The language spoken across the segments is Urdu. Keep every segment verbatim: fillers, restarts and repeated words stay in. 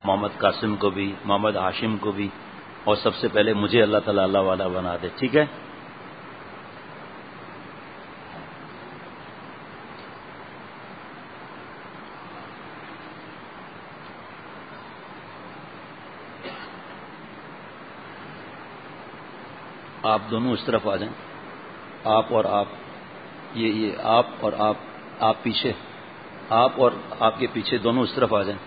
محمد قاسم کو بھی، محمد ہاشم کو بھی، اور سب سے پہلے مجھے اللہ تعالیٰ اللہ والا بنا دے. ٹھیک ہے؟ آپ دونوں اس طرف آ جائیں، آپ اور آپ، یہ یہ آپ اور آپ، آپ پیچھے، آپ اور آپ کے پیچھے دونوں اس طرف آ جائیں،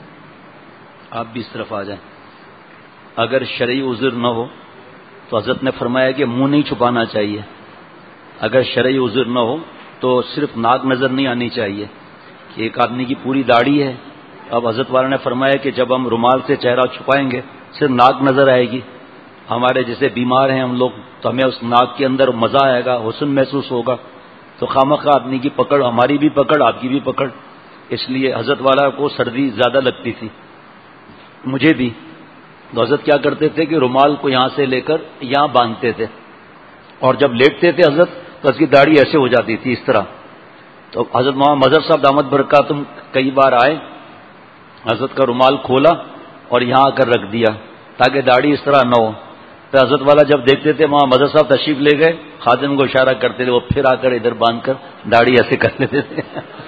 آپ بھی اس طرف آ جائیں. اگر شرعی عذر نہ ہو تو حضرت نے فرمایا کہ منہ نہیں چھپانا چاہیے. اگر شرعی عذر نہ ہو تو صرف ناک نظر نہیں آنی چاہیے کہ ایک آدمی کی پوری داڑھی ہے. اب حضرت والا نے فرمایا کہ جب ہم رومال سے چہرہ چھپائیں گے صرف ناک نظر آئے گی. ہمارے جیسے بیمار ہیں ہم لوگ تو ہمیں اس ناک کے اندر مزہ آئے گا، حسن محسوس ہوگا. تو خامخواہ آدمی کی پکڑ، ہماری بھی پکڑ، آپ کی بھی پکڑ. اس لیے حضرت والا کو سردی زیادہ لگتی تھی، مجھے بھی. تو حضرت کیا کرتے تھے کہ رومال کو یہاں سے لے کر یہاں باندھتے تھے، اور جب لیٹتے تھے حضرت تو اس کی داڑھی ایسے ہو جاتی تھی اس طرح. تو حضرت مولانا مظہر صاحب دامت برکاتہم کئی بار آئے، حضرت کا رومال کھولا اور یہاں آ کر رکھ دیا تاکہ داڑھی اس طرح نہ ہو. تو حضرت والا جب دیکھتے تھے وہاں مظہر صاحب تشریف لے گئے، خادم کو اشارہ کرتے تھے، وہ پھر آ کر ادھر باندھ کر داڑھی ایسے کر لیتے تھے.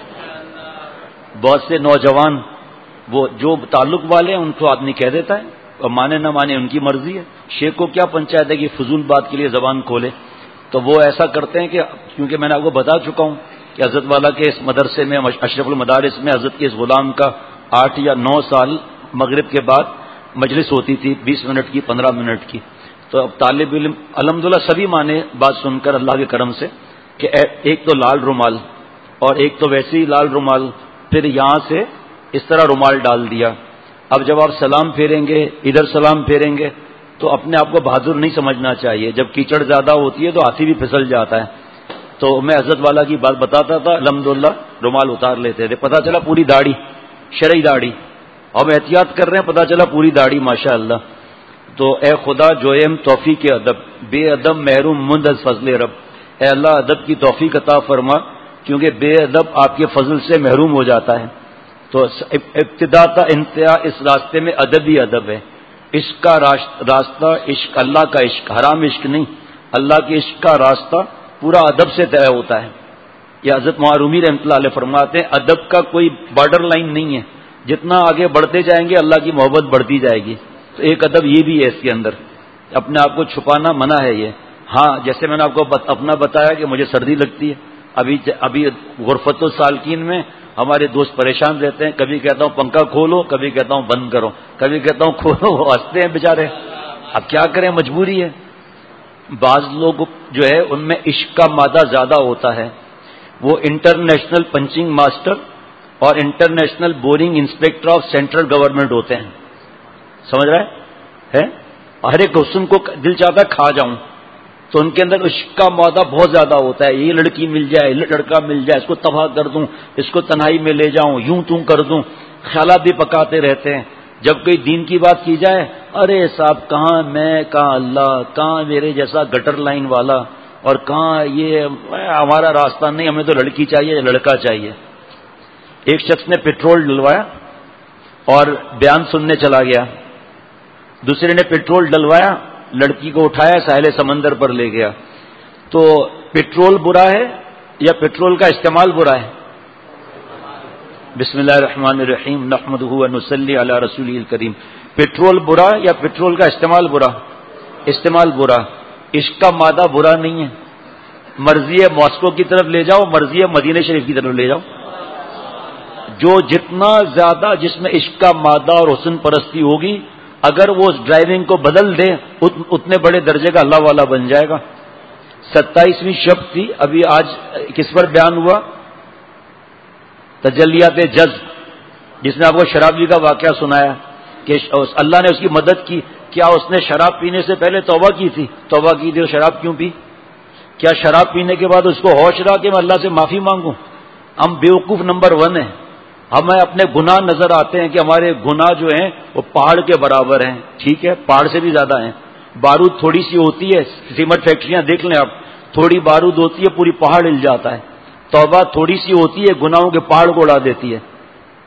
بہت سے نوجوان وہ جو تعلق والے ہیں ان کو آدمی کہہ دیتا ہے، اور مانے نہ مانے ان کی مرضی ہے. شیخ کو کیا پنچایت ہے کہ فضول بات کے لیے زبان کھولے. تو وہ ایسا کرتے ہیں کہ کیونکہ میں نے آپ کو بتا چکا ہوں کہ حضرت والا کے اس مدرسے میں، اشرف المدارس میں، حضرت کے اس غلام کا آٹھ یا نو سال مغرب کے بعد مجلس ہوتی تھی، بیس منٹ کی، پندرہ منٹ کی. تو اب طالب علم الحمدللہ سبھی مانے بات سن کر اللہ کے کرم سے کہ ایک تو لال رومال اور ایک تو ویسے ہی لال رومال، پھر یہاں سے اس طرح رومال ڈال دیا. اب جب آپ سلام پھیریں گے، ادھر سلام پھیریں گے تو اپنے آپ کو بہادر نہیں سمجھنا چاہیے. جب کیچڑ زیادہ ہوتی ہے تو ہاتھی بھی پھسل جاتا ہے. تو میں حضرت والا کی بات بتاتا تھا، الحمدللہ رومال اتار لیتے تھے. پتہ چلا پوری داڑھی، شرعی داڑھی. اب احتیاط کر رہے ہیں، پتہ چلا پوری داڑھی ماشاء اللہ. تو اے خدا جویم توفیق ادب، بے ادب محروم مند از فضل رب. اے اللہ ادب کی توفیق عطا فرما، کیونکہ بے ادب آپ کے فضل سے محروم ہو جاتا ہے. تو ابتدا تا انتہا اس راستے میں ادب ہی ادب ہے. عشق کا راستہ عشق، اللہ کا عشق، حرام عشق نہیں، اللہ کے عشق کا راستہ پورا ادب سے طے ہوتا ہے. یہ حضرت معرومی رحمۃ اللہ علیہ فرماتے ہیں ادب کا کوئی بارڈر لائن نہیں ہے، جتنا آگے بڑھتے جائیں گے اللہ کی محبت بڑھتی جائے گی. تو ایک ادب یہ بھی ہے اس کے اندر، اپنے آپ کو چھپانا منع ہے. یہ ہاں جیسے میں نے آپ کو اپنا بتایا کہ مجھے سردی لگتی ہے، ابھی ابھی غرفت السالکین میں ہمارے دوست پریشان رہتے ہیں. کبھی کہتا ہوں پنکھا کھولو، کبھی کہتا ہوں بند کرو، کبھی کہتا ہوں کھولو، وہ ہنستے ہیں بیچارے. اب کیا کریں، مجبوری ہے. بعض لوگ جو ہے ان میں عشق کا مادہ زیادہ ہوتا ہے، وہ انٹرنیشنل پنچنگ ماسٹر اور international boring inspector of central government ہوتے ہیں. سمجھ رہے ہیں؟ ہر ایک حسن کو دل چاہتا ہے کھا جاؤں. تو ان کے اندر عشق کا مادہ بہت زیادہ ہوتا ہے. یہ لڑکی مل جائے، لڑکا مل جائے، اس کو تباہ کر دوں، اس کو تنہائی میں لے جاؤں، یوں توں کر دوں، خیالات بھی پکاتے رہتے ہیں. جب کوئی دین کی بات کی جائے، ارے صاحب کہاں میں، کہاں اللہ، کہاں میرے جیسا گٹر لائن والا، اور کہاں یہ ہمارا راستہ نہیں، ہمیں تو لڑکی چاہیے، لڑکا چاہیے. ایک شخص نے پیٹرول ڈلوایا اور بیان سننے چلا گیا. دوسرے نے پیٹرول ڈلوایا، لڑکی کو اٹھایا، ساحل سمندر پر لے گیا. تو پیٹرول برا ہے یا پیٹرول کا استعمال برا ہے؟ بسم اللہ الرحمن الرحیم نحمدہ و نصلی علی رسولہ الکریم. پیٹرول برا یا پیٹرول کا استعمال برا؟ استعمال برا. عشق کا مادہ برا نہیں ہے. مرضی ہے ماسکو کی طرف لے جاؤ، مرضی ہے مدینہ شریف کی طرف لے جاؤ. جو جتنا زیادہ جس میں عشق کا مادہ اور حسن پرستی ہوگی، اگر وہ ڈرائیونگ کو بدل دے اتنے بڑے درجے کا اللہ والا بن جائے گا. ستائیسویں شب تھی ابھی، آج کس پر بیان ہوا؟ تجلیات جذب، جس نے آپ کو شرابی کا واقعہ سنایا کہ اللہ نے اس کی مدد کی. کیا اس نے شراب پینے سے پہلے توبہ کی تھی؟ توبہ کی تھی اور شراب کیوں پی؟ کیا شراب پینے کے بعد اس کو ہوش رہا کہ میں اللہ سے معافی مانگوں؟ ہم بیوقوف نمبر ون ہیں. ہمیں اپنے گناہ نظر آتے ہیں کہ ہمارے گناہ جو ہیں وہ پہاڑ کے برابر ہیں. ٹھیک ہے، پہاڑ سے بھی زیادہ ہیں. بارود تھوڑی سی ہوتی ہے، سیمنٹ فیکٹریاں دیکھ لیں آپ، تھوڑی بارود ہوتی ہے پوری پہاڑ ہل جاتا ہے. توبہ تھوڑی سی ہوتی ہے، گناہوں کے پہاڑ کو اڑا دیتی ہے.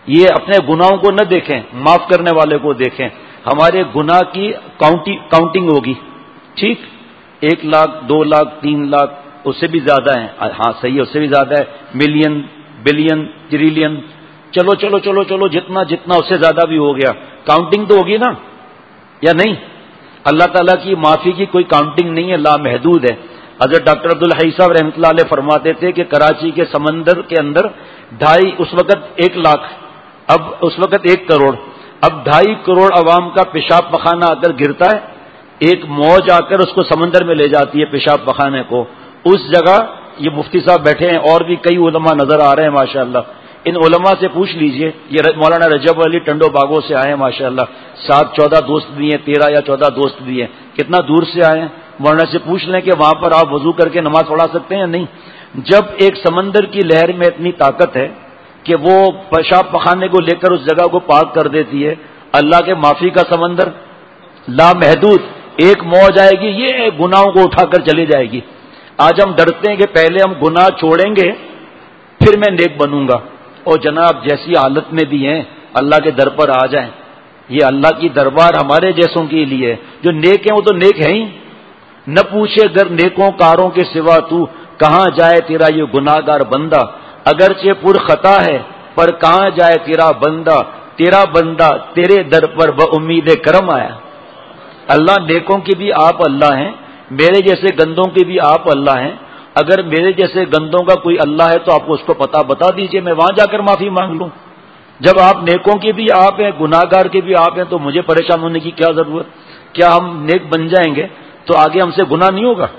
یہ اپنے گناہوں کو نہ دیکھیں، معاف کرنے والے کو دیکھیں. ہمارے گناہ کی کاؤنٹنگ ہوگی، ٹھیک، ایک لاکھ دو لاکھ تین لاکھ اس سے بھی زیادہ ہیں، ہاں صحیح ہے، اس سے بھی زیادہ ہے، ملین بلین ٹریلین، چلو چلو چلو چلو جتنا جتنا اس سے زیادہ بھی ہو گیا، کاؤنٹنگ تو ہوگی نا یا نہیں؟ اللہ تعالیٰ کی معافی کی کوئی کاؤنٹنگ نہیں ہے، لامحدود ہے. حضرت ڈاکٹر عبدالحی صاحب رحمۃ اللہ علیہ فرماتے تھے کہ کراچی کے سمندر کے اندر ڈھائی اس وقت ایک لاکھ اب اس وقت ایک کروڑ اب ڈھائی کروڑ عوام کا پیشاب پخانہ آ کر گرتا ہے، ایک موج آ کر اس کو سمندر میں لے جاتی ہے پیشاب پخانے کو. اس جگہ یہ مفتی صاحب بیٹھے ہیں اور بھی کئی علماء نظر آ رہے ہیں ماشاءاللہ، ان علماء سے پوچھ لیجئے، یہ مولانا رجب علی ٹنڈو باغوں سے آئے ہیں ماشاءاللہ، سات چودہ دوست بھی ہیں، تیرہ یا چودہ دوست بھی ہیں، کتنا دور سے آئے ہیں. مولانا سے پوچھ لیں کہ وہاں پر آپ وضو کر کے نماز پڑھا سکتے ہیں یا نہیں. جب ایک سمندر کی لہر میں اتنی طاقت ہے کہ وہ پیشاب پخانے کو لے کر اس جگہ کو پاک کر دیتی ہے، اللہ کے معافی کا سمندر لامحدود، ایک موج آئے گی یہ گناہوں کو اٹھا کر چلی جائے گی. آج ہم ڈرتے ہیں کہ پہلے ہم گناہ چھوڑیں گے پھر میں نیک بنوں گا. اور جناب جیسی حالت میں بھی ہیں اللہ کے در پر آ جائیں. یہ اللہ کی دربار ہمارے جیسوں کے لیے، جو نیک ہیں وہ تو نیک ہیں ہی. نہ پوچھے گر نیکوں کاروں کے سوا تو، کہاں جائے تیرا یہ گناہ گار بندہ. اگرچہ پر خطا ہے پر کہاں جائے تیرا بندہ، تیرا بندہ تیرے در پر بامید کرم آیا. اللہ نیکوں کی بھی آپ اللہ ہیں، میرے جیسے گندوں کے بھی آپ اللہ ہیں. اگر میرے جیسے گندوں کا کوئی اللہ ہے تو آپ کو اس کو پتہ بتا دیجئے، میں وہاں جا کر معافی مانگ لوں. جب آپ نیکوں کے بھی آپ ہیں، گناہ گار کے بھی آپ ہیں، تو مجھے پریشان ہونے کی کیا ضرورت؟ کیا ہم نیک بن جائیں گے تو آگے ہم سے گناہ نہیں ہوگا؟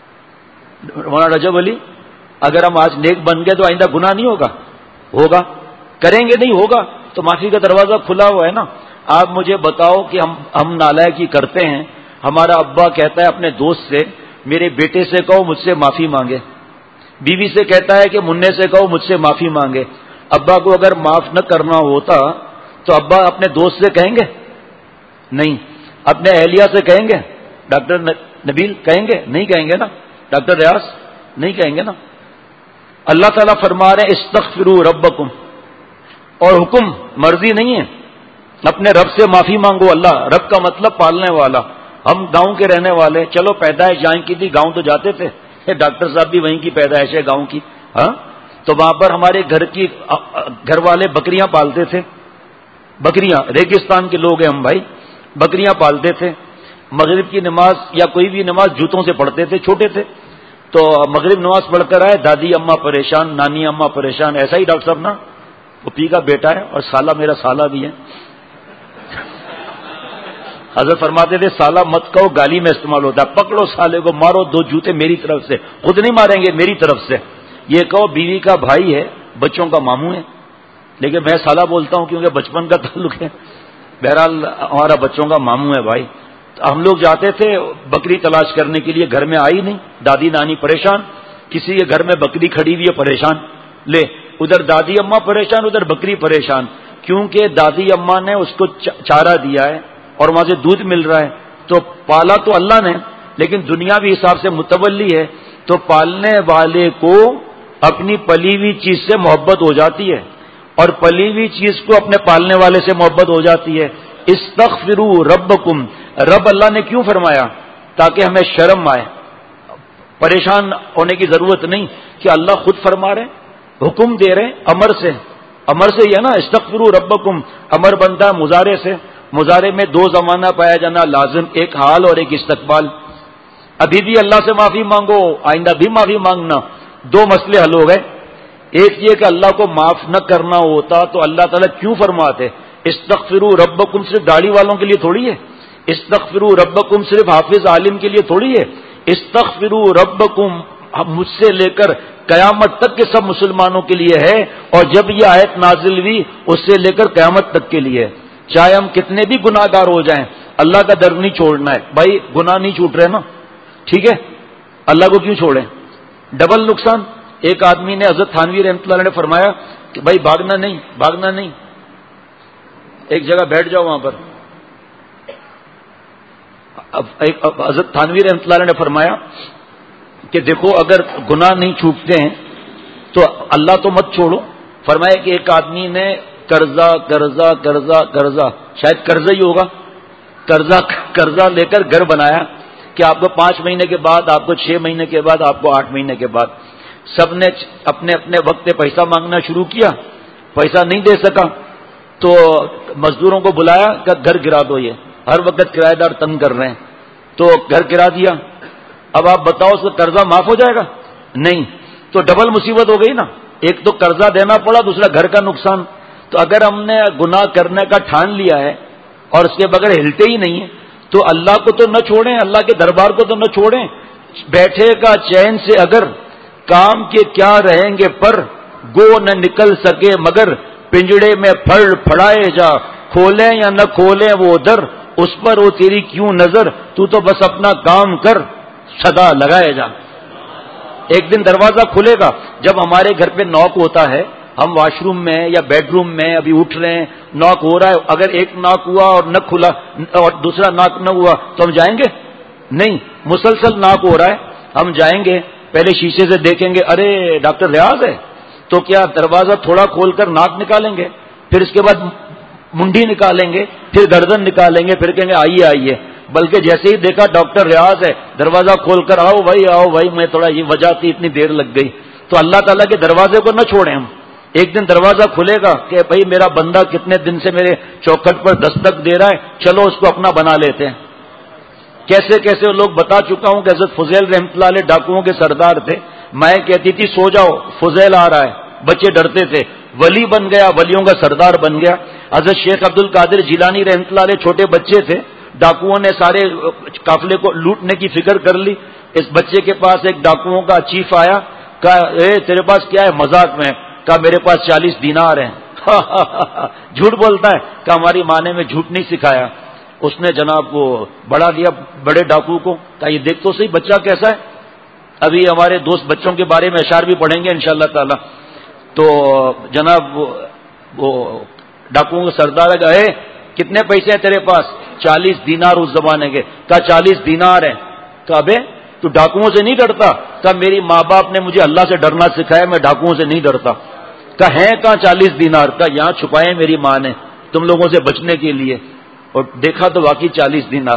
مولانا رجب علی، اگر ہم آج نیک بن گئے تو آئندہ گناہ نہیں ہوگا؟ ہوگا. کریں گے نہیں ہوگا، تو معافی کا دروازہ کھلا ہوا ہے نا. آپ مجھے بتاؤ کہ ہم ہم نالائکی کرتے ہیں. ہمارا ابا کہتا ہے اپنے دوست سے، میرے بیٹے سے کہو مجھ سے معافی مانگے. بیوی سے کہتا ہے کہ منع سے کہو مجھ سے معافی مانگے. ابا کو اگر معاف نہ کرنا ہوتا تو ابا اپنے دوست سے کہیں گے؟ نہیں. اپنے اہلیہ سے کہیں گے؟ ڈاکٹر نبیل کہیں گے؟ نہیں کہیں گے نا. ڈاکٹر ریاض نہیں کہیں گے نا. اللہ تعالیٰ فرما رہے ہیں استغفروا ربکم، اور حکم مرضی نہیں ہے، اپنے رب سے معافی مانگو. اللہ رب کا مطلب پالنے والا. ہم گاؤں کے رہنے والے، چلو پیدائش جائیں کی تھی، گاؤں تو جاتے تھے، ڈاکٹر صاحب بھی وہیں کی پیدائش ہے گاؤں کی، ہاں. تو وہاں پر ہمارے گھر کی گھر والے بکریاں پالتے تھے. بکریاں، ریگستان کے لوگ ہیں ہم بھائی، بکریاں پالتے تھے. مغرب کی نماز یا کوئی بھی نماز جوتوں سے پڑھتے تھے، چھوٹے تھے. تو مغرب نماز پڑھ کر آئے، دادی اماں پریشان، نانی اماں پریشان. ایسا ہی ڈاکٹر صاحب نا، وہ پی کا بیٹا ہے اور سالہ میرا سالہ بھی ہے. حضرت فرماتے تھے سالہ مت کہو، گالی میں استعمال ہوتا ہے. پکڑو سالے کو، مارو دو جوتے میری طرف سے، خود نہیں ماریں گے میری طرف سے. یہ کہو بیوی کا بھائی ہے، بچوں کا ماموں ہے، لیکن میں سالہ بولتا ہوں کیونکہ بچپن کا تعلق ہے. بہرحال ہمارا بچوں کا ماموں ہے بھائی. ہم لوگ جاتے تھے بکری تلاش کرنے کے لیے، گھر میں آئی نہیں، دادی نانی پریشان، کسی کے گھر میں بکری کھڑی ہوئی ہے پریشان. لے ادھر دادی اماں پریشان، ادھر بکری پریشان، کیونکہ دادی اماں نے اس کو چارہ دیا ہے اور وہاں سے دودھ مل رہا ہے. تو پالا تو اللہ نے، لیکن دنیاوی حساب سے متولی ہے. تو پالنے والے کو اپنی پلی ہوئی چیز سے محبت ہو جاتی ہے، اور پلی ہوئی چیز کو اپنے پالنے والے سے محبت ہو جاتی ہے. استغفروا ربکم، رب اللہ نے کیوں فرمایا؟ تاکہ ہمیں شرم آئے. پریشان ہونے کی ضرورت نہیں کہ اللہ خود فرما رہے، حکم دے رہے، امر سے. امر سے یہ نا استغفروا ربکم، امر بنتا ہے مضارع سے. مضارع میں دو زمانہ پایا جانا لازم، ایک حال اور ایک استقبال. ابھی بھی اللہ سے معافی مانگو، آئندہ بھی معافی مانگنا. دو مسئلے حل ہو گئے. ایک یہ کہ اللہ کو معاف نہ کرنا ہوتا تو اللہ تعالیٰ کیوں فرماتے استغفروا ربکم؟ صرف داڑھی والوں کے لیے تھوڑی ہے. استغفروا ربکم صرف حافظ عالم کے لیے تھوڑی ہے. استغفروا ربکم مجھ سے لے کر قیامت تک کے سب مسلمانوں کے لیے ہے. اور جب یہ آیت نازل ہوئی اس سے لے کر قیامت تک کے لیے، چاہے ہم کتنے بھی گناہ گار ہو جائیں، اللہ کا در نہیں چھوڑنا ہے. بھائی گناہ نہیں چھوٹ رہے نا، ٹھیک ہے، اللہ کو کیوں چھوڑیں؟ ڈبل نقصان. ایک آدمی نے حضرت تھانوی رحمۃ اللہ علیہ نے فرمایا کہ بھائی بھاگنا نہیں، بھاگنا نہیں، ایک جگہ بیٹھ جاؤ وہاں پر. اب ایک حضرت تھانوی رحمۃ اللہ علیہ نے فرمایا کہ دیکھو اگر گناہ نہیں چھوٹتے ہیں تو اللہ تو مت چھوڑو. فرمایا کہ ایک آدمی نے قرضہ قرضہ قرضہ قرضہ، شاید قرضہ ہی ہوگا، قرضہ قرضہ لے کر گھر بنایا کہ آپ کو پانچ مہینے کے بعد، آپ کو چھ مہینے کے بعد، آپ کو آٹھ مہینے کے بعد، سب نے اپنے اپنے وقت پہ پیسہ مانگنا شروع کیا، پیسہ نہیں دے سکا تو مزدوروں کو بلایا کہ گھر گرا دو، یہ ہر وقت کرایہ دار تنگ کر رہے ہیں، تو گھر گرا دیا۔ اب آپ بتاؤ اس کا قرضہ معاف ہو جائے گا؟ نہیں، تو ڈبل مصیبت ہو گئی نا، ایک تو قرضہ دینا پڑا، دوسرا گھر کا نقصان۔ تو اگر ہم نے گناہ کرنے کا ٹھان لیا ہے اور اس کے بغیر ہلتے ہی نہیں ہیں تو اللہ کو تو نہ چھوڑیں، اللہ کے دربار کو تو نہ چھوڑیں۔ بیٹھے کا چین سے اگر کام کے کیا رہیں گے پر، گو نہ نکل سکے مگر پنجڑے میں پھڑ پھڑائے جا، کھولیں یا نہ کھولیں وہ در، اس پر وہ تیری کیوں نظر، تو تو بس اپنا کام کر صدا لگائے جا۔ ایک دن دروازہ کھلے گا۔ جب ہمارے گھر پہ ناک ہوتا ہے، ہم واش روم میں یا بیڈ روم میں ابھی اٹھ رہے ہیں، ناک ہو رہا ہے، اگر ایک ناک ہوا اور نہ کھلا اور دوسرا ناک نہ ہوا تو ہم جائیں گے؟ نہیں، مسلسل ناک ہو رہا ہے، ہم جائیں گے، پہلے شیشے سے دیکھیں گے، ارے ڈاکٹر ریاض ہے، تو کیا دروازہ تھوڑا کھول کر ناک نکالیں گے، پھر اس کے بعد منڈی نکالیں گے، پھر گردن نکالیں گے، پھر کہیں گے آئیے آئیے، بلکہ جیسے ہی دیکھا ڈاکٹر ریاض ہے، دروازہ کھول کر آؤ بھائی آؤ بھائی، میں تھوڑا یہ وجہ تھی اتنی دیر لگ گئی۔ تو اللہ تعالیٰ کے دروازے کو نہ چھوڑیں ہم، ایک دن دروازہ کھلے گا کہ بھائی میرا بندہ کتنے دن سے میرے چوکھٹ پر دستک دے رہا ہے، چلو اس کو اپنا بنا لیتے ہیں۔ کیسے کیسے لوگ بتا چکا ہوں کہ حضرت فضیل رحمۃ اللہ علیہ ڈاکوؤں کے سردار تھے، مائیں کہتی تھی سو جاؤ فضیل آ رہا ہے، بچے ڈرتے تھے، ولی بن گیا، ولیوں کا سردار بن گیا۔ حضرت شیخ عبد القادر جیلانی رحمۃ اللہ علیہ چھوٹے بچے تھے، ڈاکوؤں نے سارے قافلے کو لوٹنے کی فکر کر لی، اس بچے کے پاس ایک ڈاکوؤں کا چیف آیا، کہا اے تیرے پاس کیا ہے؟ مذاق میں کہا میرے پاس چالیس دینار ہیں۔ جھوٹ بولتا ہے کہ ہماری ماں نے میں جھوٹ نہیں سکھایا۔ اس نے جناب وہ بڑھا دیا بڑے ڈاکو کو، کہا یہ دیکھ تو صحیح بچہ کیسا ہے۔ ابھی ہمارے دوست بچوں کے بارے میں اشعار بھی پڑھیں گے انشاءاللہ تعالی۔ تو جناب وہ ڈاکوؤں کا سردار گئے، کتنے پیسے ہیں تیرے پاس؟ چالیس دینار اس زمانے کے۔ کہا چالیس دینار ہیں۔ کہا بے تو ڈاکوؤں سے نہیں ڈرتا؟ کہا میری ماں باپ نے مجھے اللہ سے ڈرنا سکھایا، میں ڈاکوؤں سے نہیں ڈرتا۔ کہا ہیں کہاں چالیس دینار؟ کہا یہاں چھپائے میری ماں نے تم لوگوں سے بچنے کے لیے، اور دیکھا تو واقعی چالیس دینار۔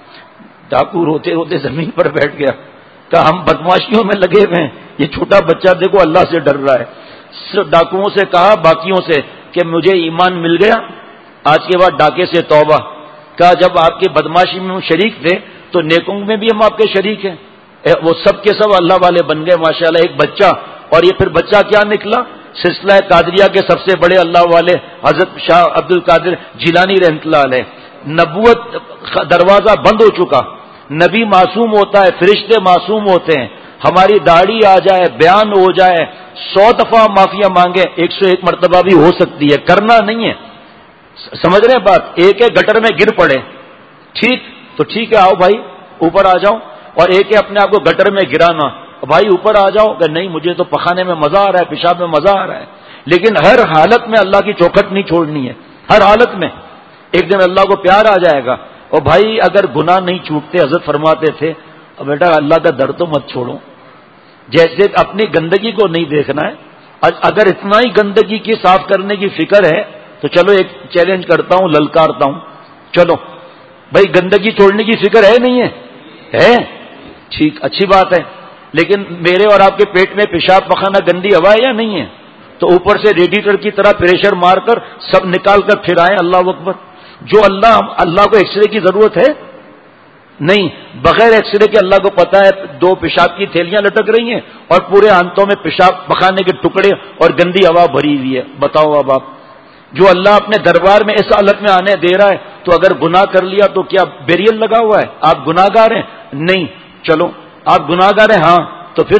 ڈاکو روتے روتے زمین پر بیٹھ گیا، کہا ہم بدماشیوں میں لگے ہوئے ہیں، یہ چھوٹا بچہ دیکھو اللہ سے ڈر رہا ہے۔ ڈاکوؤں سے کہا باقیوں سے کہ مجھے ایمان مل گیا، آج کے بعد ڈاکے سے توبہ۔ کہا جب آپ کی بدماشی میں ہم شریک تھے تو نیکوں میں بھی ہم آپ کے شریک ہیں۔ وہ سب کے سب اللہ والے بن گئے ماشاءاللہ، ایک بچہ، اور یہ پھر بچہ کیا نکلا؟ سلسلہ قادریہ کے سب سے بڑے اللہ والے حضرت شاہ عبد القادر جیلانی رحمۃ اللہ علیہ۔ نبوت دروازہ بند ہو چکا، نبی معصوم ہوتا ہے، فرشتے معصوم ہوتے ہیں، ہماری داڑھی آ جائے، بیان ہو جائے، سو دفعہ معافیا مانگے، ایک سو ایک مرتبہ بھی ہو سکتی ہے، کرنا نہیں ہے۔ سمجھ رہے ہیں بات؟ ایک ایک گٹر میں گر پڑے، ٹھیک تو ٹھیک ہے، آؤ بھائی اوپر آ جاؤ، اور ایک ہے اپنے آپ کو گٹر میں گرانا، بھائی اوپر آ جاؤ، کہ نہیں مجھے تو پخانے میں مزہ آ رہا ہے، پیشاب میں مزہ آ رہا ہے، لیکن ہر حالت میں اللہ کی چوکھٹ نہیں چھوڑنی ہے، ہر حالت میں۔ ایک دن اللہ کو پیار آ جائے گا، اور بھائی اگر گناہ نہیں چھوٹتے، حضرت فرماتے تھے بیٹا اللہ کا در تو مت چھوڑو، جیسے اپنی گندگی کو نہیں دیکھنا ہے، اگر اتنا ہی گندگی کی صاف کرنے کی فکر ہے تو چلو ایک چیلنج کرتا ہوں، للکارتا ہوں، چلو بھائی گندگی چھوڑنے کی فکر ہے نہیں ہے؟ ہے، ٹھیک، اچھی بات ہے، لیکن میرے اور آپ کے پیٹ میں پیشاب پخانا گندی ہوا ہے یا نہیں ہے؟ تو اوپر سے ریڈیٹر کی طرح پریشر مار کر سب نکال کر پھر آئے، اللہ اکبر۔ جو اللہ اللہ کو ایکس رے کی ضرورت ہے نہیں، بغیر ایکس رے کے اللہ کو پتا ہے دو پیشاب کی تھیلیاں لٹک رہی ہیں اور پورے آنتوں میں پیشاب پخانے کے ٹکڑے اور گندی ہوا بھری ہوئی ہے۔ بتاؤ اب آپ، جو اللہ اپنے دربار میں اس حالت میں آنے دے رہا ہے، تو اگر گناہ کر لیا تو کیا بیریل لگا ہوا ہے؟ آپ گناہ گار ہیں؟ نہیں، چلو آپ گناہ گار ہیں، ہاں تو پھر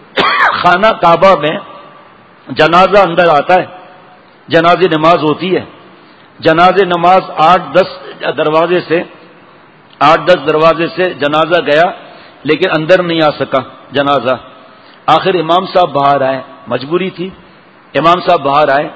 خانہ کعبہ میں جنازہ اندر آتا ہے، جنازے نماز ہوتی ہے، جنازے نماز آٹھ دس دروازے سے آٹھ دس دروازے سے جنازہ گیا، لیکن اندر نہیں آ سکا جنازہ۔ آخر امام صاحب باہر آئے، مجبوری تھی، امام صاحب باہر آئے،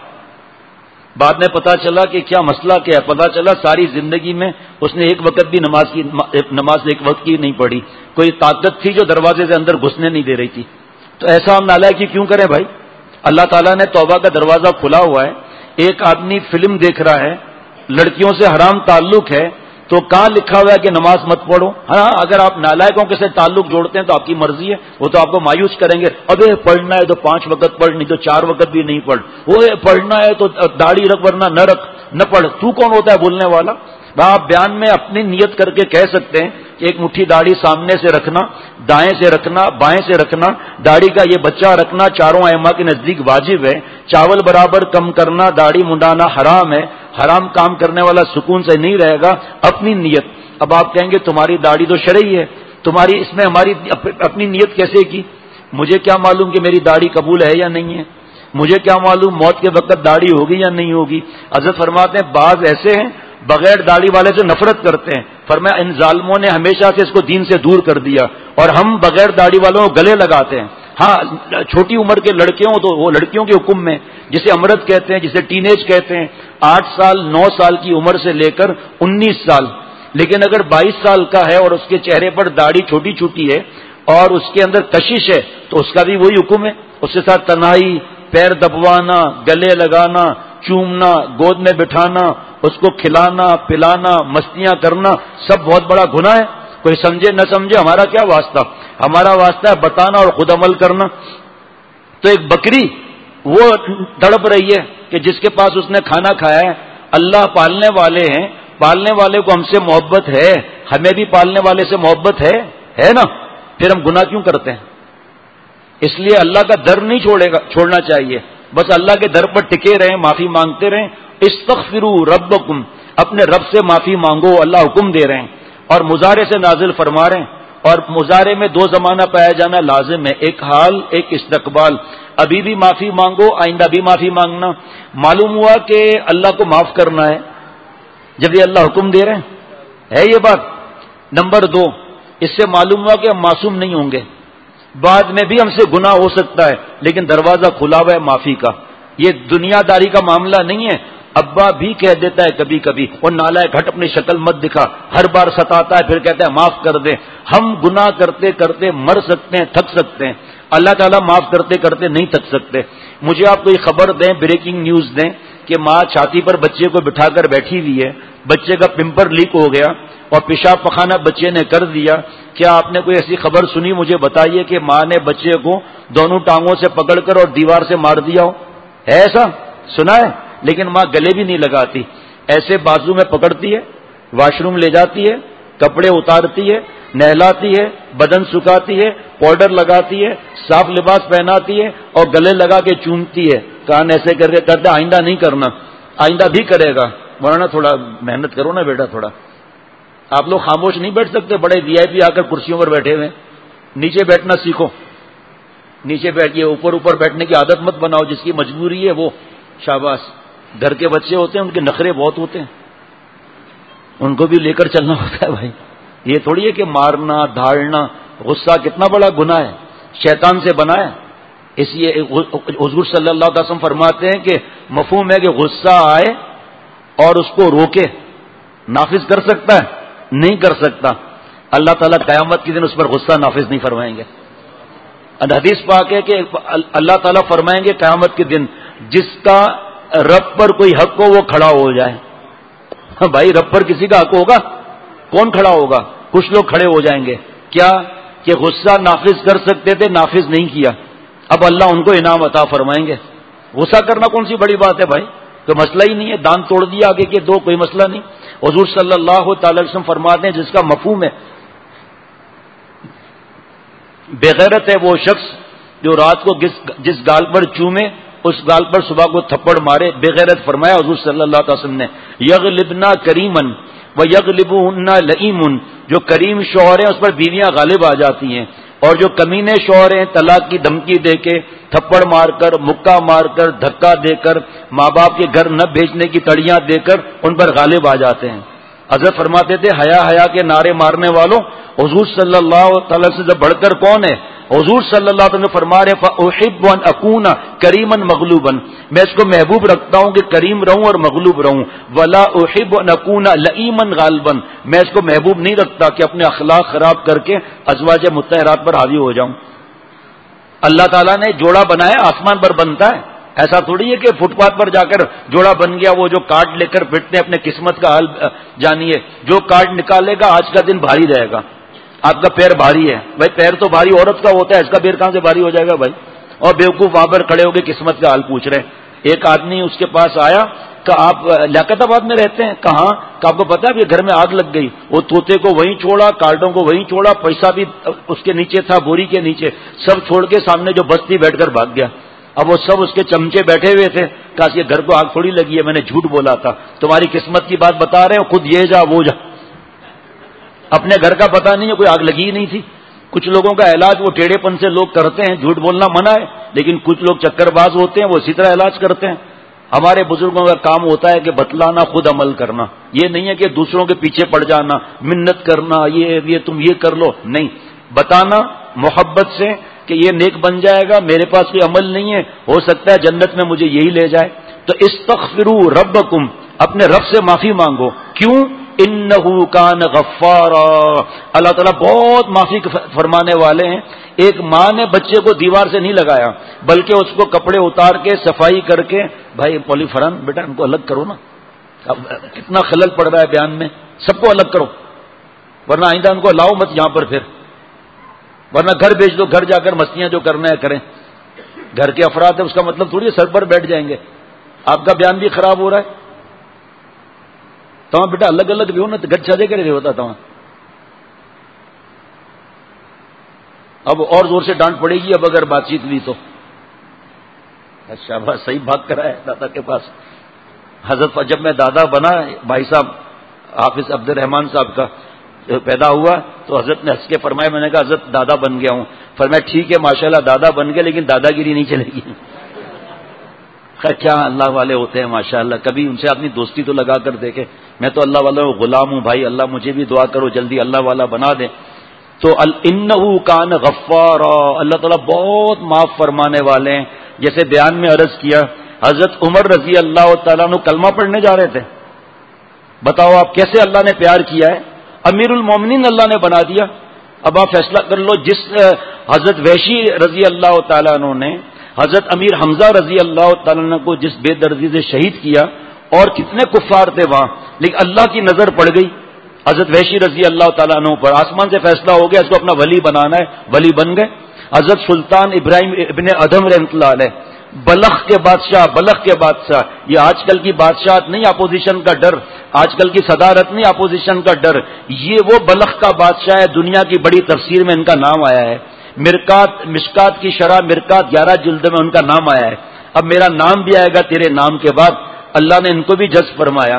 بعد میں پتا چلا کہ کیا مسئلہ کیا ہے، پتا چلا ساری زندگی میں اس نے ایک وقت بھی نماز کی نماز ایک وقت کی نہیں پڑھی، کوئی طاقت تھی جو دروازے سے اندر گھسنے نہیں دے رہی تھی۔ تو ایسا ہم نالائکی کیوں کریں بھائی؟ اللہ تعالیٰ نے توبہ کا دروازہ کھلا ہوا ہے، ایک آدمی فلم دیکھ رہا ہے، لڑکیوں سے حرام تعلق ہے، تو کہاں لکھا ہوا ہے کہ نماز مت پڑھو؟ ہاں اگر آپ نالائقوں کے ساتھ تعلق جوڑتے ہیں تو آپ کی مرضی ہے، وہ تو آپ کو مایوس کریں گے، ابے پڑھنا ہے تو پانچ وقت پڑھ، نہیں تو چار وقت بھی نہیں پڑھ، وہ پڑھنا ہے تو داڑھی رکھ ورنہ نہ رکھ، نہ پڑھ، تو کون ہوتا ہے بولنے والا؟ آپ بیان میں اپنی نیت کر کے کہہ سکتے ہیں کہ ایک مٹھی داڑھی سامنے سے رکھنا، دائیں سے رکھنا، بائیں سے رکھنا، داڑھی کا یہ بچہ رکھنا چاروں ائمہ کے نزدیک واجب ہے، چاول برابر کم کرنا، داڑھی منڈانا حرام ہے، حرام کام کرنے والا سکون سے نہیں رہے گا، اپنی نیت۔ اب آپ کہیں گے تمہاری داڑھی تو شرعی ہے، تمہاری اس میں ہماری اپنی نیت کیسے کی؟ مجھے کیا معلوم کہ میری داڑھی قبول ہے یا نہیں ہے؟ مجھے کیا معلوم موت کے وقت داڑھی ہوگی یا نہیں ہوگی؟ حضرت فرماتے ہیں بعض ایسے ہیں بغیر داڑھی والے سے نفرت کرتے ہیں، فرمایا ان ظالموں نے ہمیشہ سے اس کو دین سے دور کر دیا، اور ہم بغیر داڑھی والوں کو گلے لگاتے ہیں۔ ہاں چھوٹی عمر کے لڑکے ہوں تو وہ لڑکیوں کے حکم میں، جسے امرت کہتے ہیں، جسے ٹین ایج کہتے ہیں، آٹھ سال نو سال کی عمر سے لے کر انیس سال، لیکن اگر بائیس سال کا ہے اور اس کے چہرے پر داڑھی چھوٹی چھوٹی ہے اور اس کے اندر کشش ہے تو اس کا بھی وہی حکم ہے، اس کے ساتھ تنہائی، پیر دبوانا، گلے لگانا، چومنا، گود میں بٹھانا، اس کو کھلانا پلانا، مستیاں کرنا، سب بہت بڑا گناہ ہے۔ کوئی سمجھے نہ سمجھے ہمارا کیا واسطہ، ہمارا واسطہ ہے بتانا اور خود عمل کرنا۔ تو ایک بکری وہ تڑپ رہی ہے کہ جس کے پاس اس نے کھانا کھایا ہے، اللہ پالنے والے ہیں، پالنے والے کو ہم سے محبت ہے، ہمیں بھی پالنے والے سے محبت ہے ہے نا، پھر ہم گناہ کیوں کرتے ہیں؟ اس لیے اللہ کا در نہیں چھوڑے گا چھوڑنا چاہیے، بس اللہ کے در پر ٹکے رہیں، معافی مانگتے رہیں۔ استغفروا ربکم، اپنے رب سے معافی مانگو، اللہ حکم دے رہے ہیں، اور مضارع سے نازل فرما رہے ہیں، اور مضارع میں دو زمانہ پایا جانا لازم ہے، ایک حال ایک استقبال، ابھی بھی معافی مانگو، آئندہ بھی معافی مانگنا۔ معلوم ہوا کہ اللہ کو معاف کرنا ہے جب یہ اللہ حکم دے رہے ہیں، ہے یہ بات۔ نمبر دو، اس سے معلوم ہوا کہ ہم معصوم نہیں ہوں گے، بعد میں بھی ہم سے گناہ ہو سکتا ہے، لیکن دروازہ کھلا ہوا ہے معافی کا۔ یہ دنیا داری کا معاملہ نہیں ہے، ابا بھی کہہ دیتا ہے کبھی کبھی، وہ نالائق ہٹ اپنی شکل مت دکھا، ہر بار ستاتا ہے پھر کہتا ہے معاف کر دے۔ ہم گناہ کرتے کرتے مر سکتے ہیں، تھک سکتے ہیں، اللہ تعالیٰ معاف کرتے کرتے نہیں تھک سکتے۔ مجھے آپ کوئی خبر دیں، بریکنگ نیوز دیں کہ ماں چھاتی پر بچے کو بٹھا کر بیٹھی ہوئی ہے، بچے کا پمپر لیک ہو گیا اور پیشاب پخانہ بچے نے کر دیا، کیا آپ نے کوئی ایسی خبر سنی؟ مجھے بتائیے کہ ماں نے بچے کو دونوں ٹانگوں سے پکڑ کر اور دیوار سے مار دیا ہو، ہے ایسا؟ سنا ہے؟ لیکن ماں گلے بھی نہیں لگاتی، ایسے بازو میں پکڑتی ہے، واش روم لے جاتی ہے، کپڑے اتارتی ہے، نہلاتی ہے، بدن سکھاتی ہے، پاؤڈر لگاتی ہے، صاف لباس پہناتی ہے اور گلے لگا کے چومتی ہے، کان ایسے کر کے کرتے آئندہ نہیں کرنا، آئندہ بھی کرے گا۔ مولانا تھوڑا محنت کرو نا بیٹا، تھوڑا آپ لوگ خاموش نہیں بیٹھ سکتے، بڑے وی آئی پی آ کر کرسیوں پر بیٹھے ہوئے، نیچے بیٹھنا سیکھو، نیچے بیٹھیے، اوپر اوپر بیٹھنے کی عادت مت بناؤ، جس کی مجبوری ہے وہ شاباش۔ گھر کے بچے ہوتے ہیں ان کے نخرے بہت ہوتے ہیں، ان کو بھی لے کر چلنا ہوتا ہے بھائی، یہ تھوڑی ہے کہ مارنا دھاڑنا، غصہ کتنا بڑا گناہ ہے، شیطان سے بنا ہے۔ اس لیے حضور صلی اللہ علیہ وسلم فرماتے ہیں کہ مفہوم ہے کہ غصہ آئے اور اس کو روکے، نافذ کر سکتا ہے؟ نہیں کر سکتا۔ اللہ تعالیٰ قیامت کے دن اس پر غصہ نافذ نہیں فرمائیں گے۔ حدیث پاک ہے کہ اللہ تعالیٰ فرمائیں گے قیامت کے دن جس کا رب پر کوئی حق ہو وہ کھڑا ہو جائے۔ بھائی رب پر کسی کا حق ہوگا؟ کون کھڑا ہوگا؟ کچھ لوگ کھڑے ہو جائیں گے، کیا کہ غصہ نافذ کر سکتے تھے، نافذ نہیں کیا، اب اللہ ان کو انعام عطا فرمائیں گے۔ غصہ کرنا کون سی بڑی بات ہے بھائی، تو مسئلہ ہی نہیں ہے، دان توڑ دیا آگے کے دو، کوئی مسئلہ نہیں۔ حضور صلی اللہ تعالی علیہ وسلم فرماتے ہیں جس کا مفہوم ہے بغیرت ہے وہ شخص جو رات کو جس گال پر چومے اس گال پر صبح کو تھپڑ مارے، بغیرت فرمایا حضور صلی اللہ علیہ وسلم نے۔ یغلبنا کریمن و یغلبہن لئیمن، جو کریم شوہر ہیں اس پر بیویاں غالب آ جاتی ہیں، اور جو کمینے شوہر ہیں طلاق کی دھمکی دے کے، تھپڑ مار کر، مکہ مار کر، دھکا دے کر، ماں باپ کے گھر نہ بھیجنے کی تڑیاں دے کر ان پر غالب آ جاتے ہیں۔ حضرت فرماتے تھے حیا حیا کے نعرے مارنے والوں، حضور صلی اللہ تعالی سے بڑھ کر کون ہے؟ حضور صلی اللہ علیہ وسلم فرما رہے فاحب ان اکون کریما مغلوبا، میں اس کو محبوب رکھتا ہوں کہ کریم رہوں اور مغلوب رہوں، ولا احب ان اکون لئیما غالبا، میں اس کو محبوب نہیں رکھتا کہ اپنے اخلاق خراب کر کے ازواج مطہرات پر حاوی ہو جاؤں۔ اللہ تعالیٰ نے جوڑا بنایا، آسمان پر بنتا ہے، ایسا تھوڑی ہے کہ فٹ پاتھ پر جا کر جوڑا بن گیا وہ جو کارڈ لے کر پھرتے اپنے قسمت کا حال جانیے. جو کارڈ نکالے گا آج کا دن بھاری رہے گا. آپ کا پیر بھاری ہے بھائی, پیر تو بھاری عورت کا ہوتا ہے, اس کا پیر کہاں سے بھاری ہو جائے گا بھائی. اور بیوقوف وہاں پر کھڑے ہو کے قسمت کا حال پوچھ رہے ہیں. ایک آدمی اس کے پاس آیا کہ آپ لیاقت آباد میں رہتے ہیں؟ کہاں؟ کہ آپ کو پتا ہے گھر میں آگ لگ گئی. وہ طوطے کو وہیں چھوڑا, کارڈوں کو وہیں چھوڑا, پیسہ بھی اس کے نیچے تھا, بوری کے نیچے, سب چھوڑ کے سامنے جو بستی بیٹھ کر بھاگ گیا. اب وہ سب اس کے چمچے بیٹھے ہوئے تھے. کہا کہ گھر کو آگ تھوڑی لگی ہے, میں نے جھوٹ بولا تھا, تمہاری قسمت کی بات بتا رہے ہو, خود یہ جا وہ جا. اپنے گھر کا پتہ نہیں ہے, کوئی آگ لگی ہی نہیں تھی. کچھ لوگوں کا علاج وہ ٹیڑھے پن سے لوگ کرتے ہیں, جھوٹ بولنا منع ہے, لیکن کچھ لوگ چکر باز ہوتے ہیں, وہ اسی طرح علاج کرتے ہیں. ہمارے بزرگوں کا کام ہوتا ہے کہ بتلانا, خود عمل کرنا. یہ نہیں ہے کہ دوسروں کے پیچھے پڑ جانا, منت کرنا, یہ یہ تم یہ کر لو, نہیں. بتانا محبت سے کہ یہ نیک بن جائے گا, میرے پاس کوئی عمل نہیں ہے, ہو سکتا ہے جنت میں مجھے یہی لے جائے. تو استغفروا ربکم, اپنے رب سے معافی مانگو. کیوں؟ انہ کان غفارا, اللہ تعالیٰ بہت معافی فرمانے والے ہیں. ایک ماں نے بچے کو دیوار سے نہیں لگایا, بلکہ اس کو کپڑے اتار کے صفائی کر کے, بھائی پولی فران بیٹا ان کو الگ کرو نا, اب کتنا خلل پڑ رہا ہے بیان میں, سب کو الگ کرو, ورنہ آئندہ ان کو لاؤ مت یہاں پر, پھر ورنہ گھر بیچ دو, گھر جا کر مستیاں جو کرنا ہے کریں. گھر کے افراد ہے, اس کا مطلب تھوڑی سر پر بیٹھ جائیں گے. آپ کا بیان بھی خراب ہو رہا ہے. تو بیٹا الگ الگ بھی ہو نا, تو گھر چھجے کرے ہوتا تھا. اب اور زور سے ڈانٹ پڑے گی اب اگر بات چیت ہوئی تو. اچھا بس صحیح بات کرا ہے دادا کے پاس. حضرت جب میں دادا بنا, بھائی صاحب حافظ عبد الرحمان صاحب کا پیدا ہوا, تو حضرت نے ہنس کے فرمایا, میں نے کہا حضرت دادا بن گیا ہوں. فرمایا ٹھیک ہے ماشاءاللہ دادا بن گئے, لیکن دادا گیری نہیں چلے گی. خیر کیا اللہ والے ہوتے ہیں ماشاءاللہ, کبھی ان سے اپنی دوستی تو لگا کر دیکھے. میں تو اللہ والا غلام ہوں بھائی, اللہ مجھے بھی دعا کرو جلدی اللہ والا بنا دے. تو انہ کان غفارا, اللہ تعالیٰ بہت معاف فرمانے والے ہیں. جیسے بیان میں عرض کیا, حضرت عمر رضی اللہ تعالیٰ عنہ کلمہ پڑھنے جا رہے تھے. بتاؤ آپ کیسے اللہ نے پیار کیا ہے, امیر المومنین اللہ نے بنا دیا. اب آپ فیصلہ کر لو, جس حضرت وحشی رضی اللہ تعالیٰ عنہ نے حضرت امیر حمزہ رضی اللہ تعالیٰ عنہ کو جس بے دردی سے شہید کیا, اور کتنے کفار تھے وہاں, لیکن اللہ کی نظر پڑ گئی حضرت وحشی رضی اللہ تعالیٰ عنہ پر. آسمان سے فیصلہ ہو گیا اس کو اپنا ولی بنانا ہے, ولی بن گئے. حضرت سلطان ابراہیم ابن ادھم رحمۃ اللہ علیہ, بلخ کے بادشاہ, بلخ کے بادشاہ. یہ آج کل کی بادشاہت نہیں اپوزیشن کا ڈر, آج کل کی صدارت نہیں اپوزیشن کا ڈر, یہ وہ بلخ کا بادشاہ ہے. دنیا کی بڑی تفسیر میں ان کا نام آیا ہے. مرکات مشکات کی شرح مرکات گیارہ جلد میں ان کا نام آیا ہے. اب میرا نام بھی آئے گا تیرے نام کے بعد. اللہ نے ان کو بھی جذب فرمایا.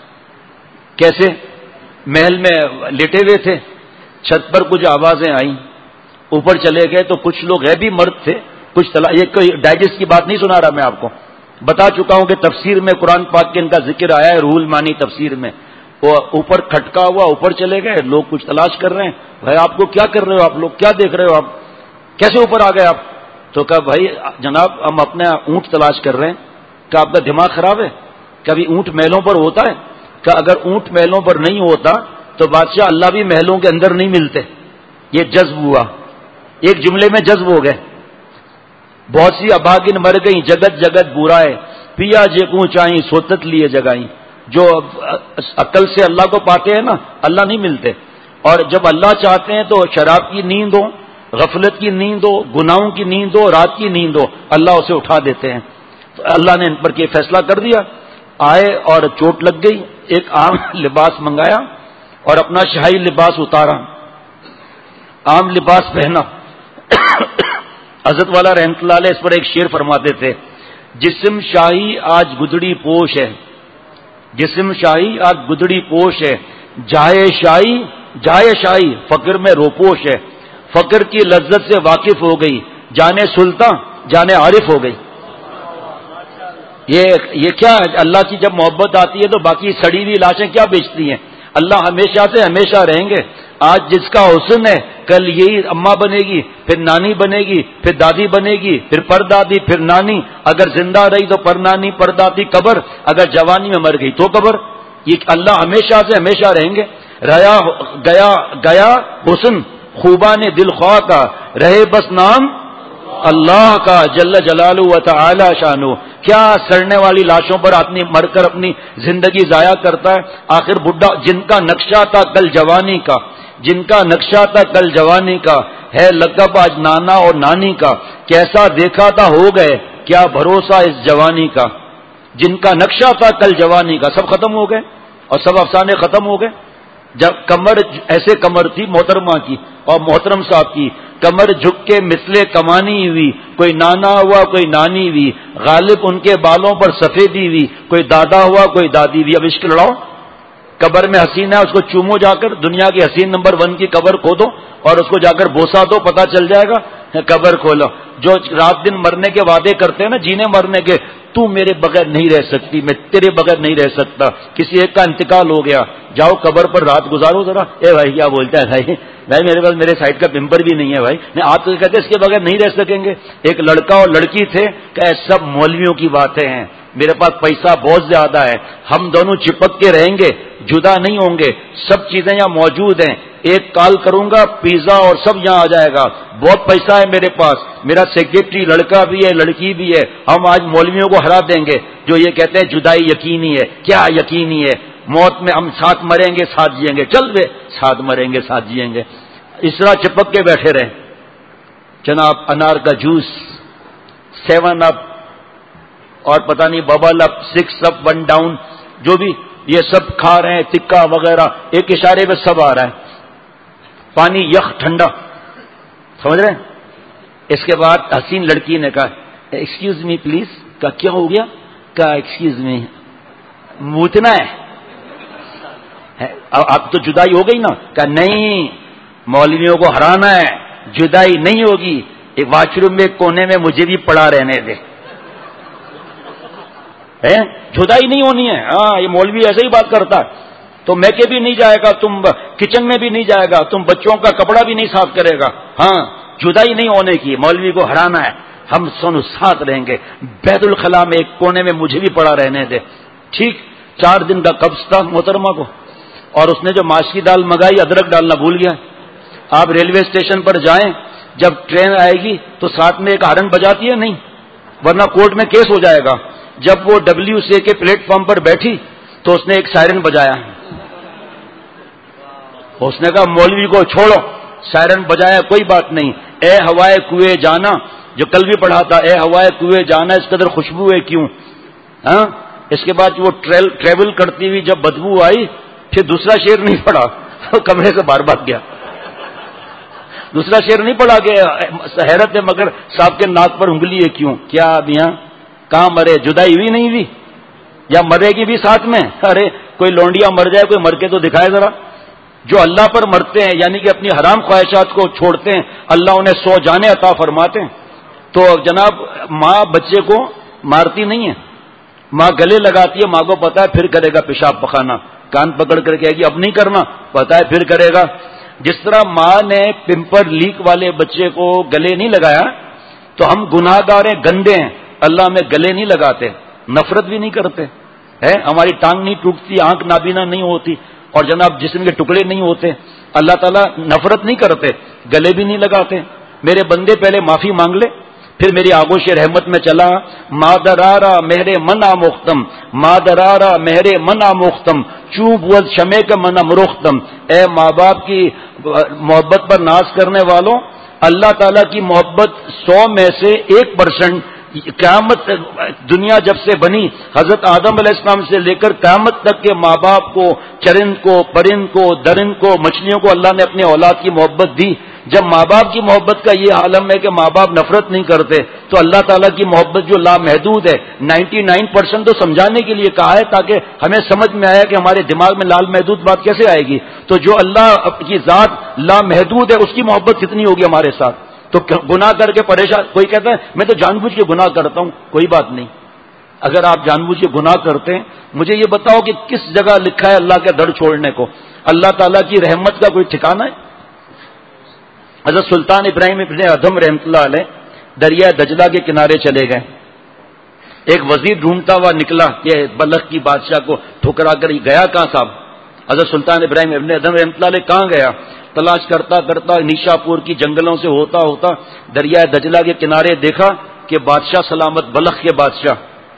کیسے؟ محل میں لیٹے ہوئے تھے, چھت پر کچھ آوازیں آئیں, اوپر چلے گئے تو کچھ لوگ غیبی مرد تھے, کچھ تلا یہ کوئی ڈائجسٹ کی بات نہیں سنا رہا, میں آپ کو بتا چکا ہوں کہ تفسیر میں قرآن پاک کے ان کا ذکر آیا ہے, روح المانی تفسیر میں. وہ اوپر کھٹکا ہوا, اوپر چلے گئے, لوگ کچھ تلاش کر رہے ہیں. بھائی آپ کو کیا کر رہے ہو, آپ لوگ کیا دیکھ رہے ہو, آپ کیسے اوپر آ گئے آپ؟ تو کہا بھائی جناب ہم اپنا اونٹ تلاش کر رہے ہیں. کہ آپ کا دماغ خراب ہے, کبھی اونٹ محلوں پر ہوتا ہے؟ کہ اگر اونٹ محلوں پر نہیں ہوتا تو بادشاہ اللہ بھی محلوں کے اندر نہیں ملتے. یہ جذب ہوا, ایک جملے میں جذب ہو گئے. بہت سی اباگن مر گئیں, جگت جگت برائے, پیا جے کو چاہیں سوتت لیے جگائیں. جو عقل سے اللہ کو پاتے ہیں نا, اللہ نہیں ملتے. اور جب اللہ چاہتے ہیں تو شراب کی نیند ہو, غفلت کی نیند ہو, گناہوں کی نیند ہو, رات کی نیند ہو, اللہ اسے اٹھا دیتے ہیں. تو اللہ نے ان پر یہ فیصلہ کر دیا. آئے اور چوٹ لگ گئی, ایک عام لباس منگایا اور اپنا شاہی لباس اتارا, عام لباس پہنا. حضرت والا رحمت اللہ علیہ اس پر ایک شعر فرماتے تھے, جسم شاہی آج گدڑی پوش ہے, جسم شاہی آج گدڑی پوش ہے, جائے شاہی جائے شاہی فقر میں روپوش ہے. فقر کی لذت سے واقف ہو گئی, جانے سلطان جانے عارف ہو گئی. یہ یہ کیا ہے, اللہ کی جب محبت آتی ہے تو باقی سڑی ہوئی لاشیں کیا بیچتی ہیں. اللہ ہمیشہ سے ہمیشہ رہیں گے. آج جس کا حسن ہے کل یہی اماں بنے گی, پھر نانی بنے گی, پھر دادی بنے گی, پھر پردادی, پھر نانی. اگر زندہ رہی تو پر نانی پر دادی قبر, اگر جوانی میں مر گئی تو قبر. یہ اللہ ہمیشہ سے ہمیشہ رہیں گے. ریا گیا گیا حسن خوبان دل خواہ کا, رہے بس نام اللہ کا جل جلالہ و تعالی شانہ کیا سڑنے والی لاشوں پر آدمی مر کر اپنی زندگی ضائع کرتا ہے. آخر بڈھا جن کا نقشہ تھا کل جوانی کا جن کا نقشہ تھا کل جوانی کا ہے لقب آج نانا اور نانی کا, کیسا دیکھا تھا ہو گئے کیا بھروسہ اس جوانی کا. جن کا نقشہ تھا کل جوانی کا سب ختم ہو گئے اور سب افسانے ختم ہو گئے. جب کمر ایسے کمر تھی محترمہ کی اور محترم صاحب کی, کمر جھک کے مثلے کمانی ہوئی, کوئی نانا ہوا کوئی نانی ہوئی, غالب ان کے بالوں پر سفیدی ہوئی, کوئی دادا ہوا کوئی دادی ہوئی. اب عشق لڑاؤ, قبر میں حسین ہے اس کو چومو جا کر, دنیا کی حسین نمبر ون کی قبر کھودو اور اس کو جا کر بوسا دو, پتا چل جائے گا. قبر کھولو. جو رات دن مرنے کے وعدے کرتے ہیں نا, جینے مرنے کے, تو میرے بغیر نہیں رہ سکتی, میں تیرے بغیر نہیں رہ سکتا, کسی ایک کا انتقال ہو گیا, جاؤ قبر پر رات گزارو ذرا. اے بھائی کیا بولتا ہے بھائی, بھائی میرے پاس میرے سائڈ کا پمپر بھی نہیں ہے بھائی, نہیں آپ تو کہتے اس کے بغیر نہیں رہ سکیں گے. ایک لڑکا اور لڑکی تھے کہ سب مولویوں کی باتیں ہیں, میرے پاس پیسہ بہت زیادہ ہے, ہم دونوں چپک کے رہیں گے, جدا نہیں ہوں گے, سب چیزیں یہاں موجود ہیں, ایک کال کروں گا پیزا اور سب یہاں آ جائے گا, بہت پیسہ ہے میرے پاس, میرا سیکریٹری لڑکا بھی ہے لڑکی بھی ہے, ہم آج مولویوں کو ہرا دیں گے جو یہ کہتے ہیں جدائی یقینی ہے. کیا یقینی ہے؟ موت میں ہم ساتھ مریں گے ساتھ جئیں گے, چل بے ساتھ مریں گے ساتھ جئیں گے. اس طرح چپک کے بیٹھے رہے. جناب انار کا جوس, سیون اپ اور پتہ نہیں bubble up, six up, one down, جو بھی یہ سب کھا رہے ہیں, تکا وغیرہ, ایک اشارے پہ سب آ رہا ہے. پانی یخ ٹھنڈا, سمجھ رہے ہیں. اس کے بعد حسین لڑکی نے کہا ایکسکیوز می پلیز. کہا کیا ہو گیا؟ کہا ایکسکیوز می موتنا ہے. اب تو جدائی ہو گئی نا. کہا نہیں, مولویوں کو ہرانا ہے, جدائی نہیں ہوگی, ایک واش روم میں کونے میں مجھے بھی پڑا رہنے دے, جدائی نہیں ہونی ہے. ہاں یہ مولوی ایسے ہی بات کرتا ہے. تو میکے بھی نہیں جائے گا, تم کچن میں بھی نہیں جائے گا, تم بچوں کا کپڑا بھی نہیں صاف کرے گا. ہاں جدائی نہیں ہونے کی, مولوی کو ہرانا ہے, ہم سونو ساتھ رہیں گے. بیت الخلاء میں ایک کونے میں مجھے بھی پڑا رہنے دے. ٹھیک, چار دن کا قبض تھا محترمہ کو, اور اس نے جو ماش کی دال منگائی ادرک ڈالنا بھول گیا. آپ ریلوے اسٹیشن پر جائیں, جب ٹرین آئے گی تو ساتھ میں ایک ہارن بجاتی ہے نہیں, ورنہ کورٹ میں کیس ہو جائے گا. جب وہ ڈبلیو سی کے پلیٹ فارم پر بیٹھی تو اس نے ایک سائرن بجایا. اس نے کہا مولوی کو چھوڑو, سائرن بجایا, کوئی بات نہیں. اے ہوائے کوئے جانا, جو کل بھی پڑھا تھا, اے ہوائے کوئے جانا اس قدر خوشبو ہے کیوں. ہاں اس کے بعد وہ ٹریول کرتی ہوئی جب بدبو آئی, پھر دوسرا شعر نہیں پڑھا, کمرے سے باہر بھاگ گیا. دوسرا شعر نہیں پڑھا کہ حیرت ہے مگر صاحب کے ناک پر انگلی ہے کیوں. کیا اب یہاں کہاں مرے, جدائی ہوئی نہیں ہوئی, یا مرے گی بھی ساتھ میں. ارے کوئی لونڈیا مر جائے, کوئی مر کے تو دکھائے ذرا. جو اللہ پر مرتے ہیں یعنی کہ اپنی حرام خواہشات کو چھوڑتے ہیں, اللہ انہیں سو جانے عطا فرماتے ہیں. تو جناب ماں بچے کو مارتی نہیں ہے, ماں گلے لگاتی ہے, ماں کو پتا ہے پھر کرے گا پیشاب پخانا, کان پکڑ کر کہے گی اب نہیں کرنا, پتا ہے پھر کرے گا. جس طرح ماں نے پمپر لیک والے بچے کو گلے نہیں لگایا, تو ہم گناہ گار ہیں, گندے ہیں, اللہ میں گلے نہیں لگاتے, نفرت بھی نہیں کرتے ہے. ہماری ٹانگ نہیں ٹوٹتی, آنکھ نابینا نہیں ہوتی, اور جناب جسم کے ٹکڑے نہیں ہوتے. اللہ تعالیٰ نفرت نہیں کرتے, گلے بھی نہیں لگاتے. میرے بندے پہلے معافی مانگ لے, پھر میری آگوش رحمت میں چلا. مادرارا مہر من آموختم, مادرارا مہر من آموختم, چوب ود شمے کا من امروختم. اے ماں باپ کی محبت پر ناز کرنے والوں, اللہ تعالیٰ کی محبت سو میں سے ایک پرسنٹ قیامت, دنیا جب سے بنی حضرت آدم علیہ السلام سے لے کر قیامت تک کے ماں باپ کو, چرند کو, پرند کو, درند کو, مچھلیوں کو اللہ نے اپنی اولاد کی محبت دی. جب ماں باپ کی محبت کا یہ عالم ہے کہ ماں باپ نفرت نہیں کرتے, تو اللہ تعالیٰ کی محبت جو لامحدود ہے, نائنٹی نائن پرسینٹ تو سمجھانے کے لیے کہا ہے تاکہ ہمیں سمجھ میں آیا کہ ہمارے دماغ میں لال محدود بات کیسے آئے گی. تو جو اللہ کی ذات لامحدود ہے اس کی محبت کتنی ہوگی ہمارے ساتھ. تو گناہ کر کے پریشان, کوئی کہتا ہے میں تو جان بوجھ کے گناہ کرتا ہوں, کوئی بات نہیں. اگر آپ جان بوجھ کے گناہ کرتے ہیں, مجھے یہ بتاؤ کہ کس جگہ لکھا ہے اللہ کا در چھوڑنے کو. اللہ تعالیٰ کی رحمت کا کوئی ٹھکانہ ہے؟ حضرت سلطان ابراہیم ابن ادھم رحمۃ اللہ علیہ دریا دجلہ کے کنارے چلے گئے. ایک وزیر ڈھونڈتا ہوا نکلا کہ بلخ کی بادشاہ کو ٹھکرا کر گیا کہاں صاحب. حضرت سلطان ابراہیم ابن ادھم رحمۃ اللہ علیہ کہاں گیا؟ تلاش کرتا کرتا نیشا پور کی جنگلوں سے ہوتا ہوتا دریائے دجلہ کے کنارے دیکھا کہ بادشاہ سلامت بلخ کے بادشاہ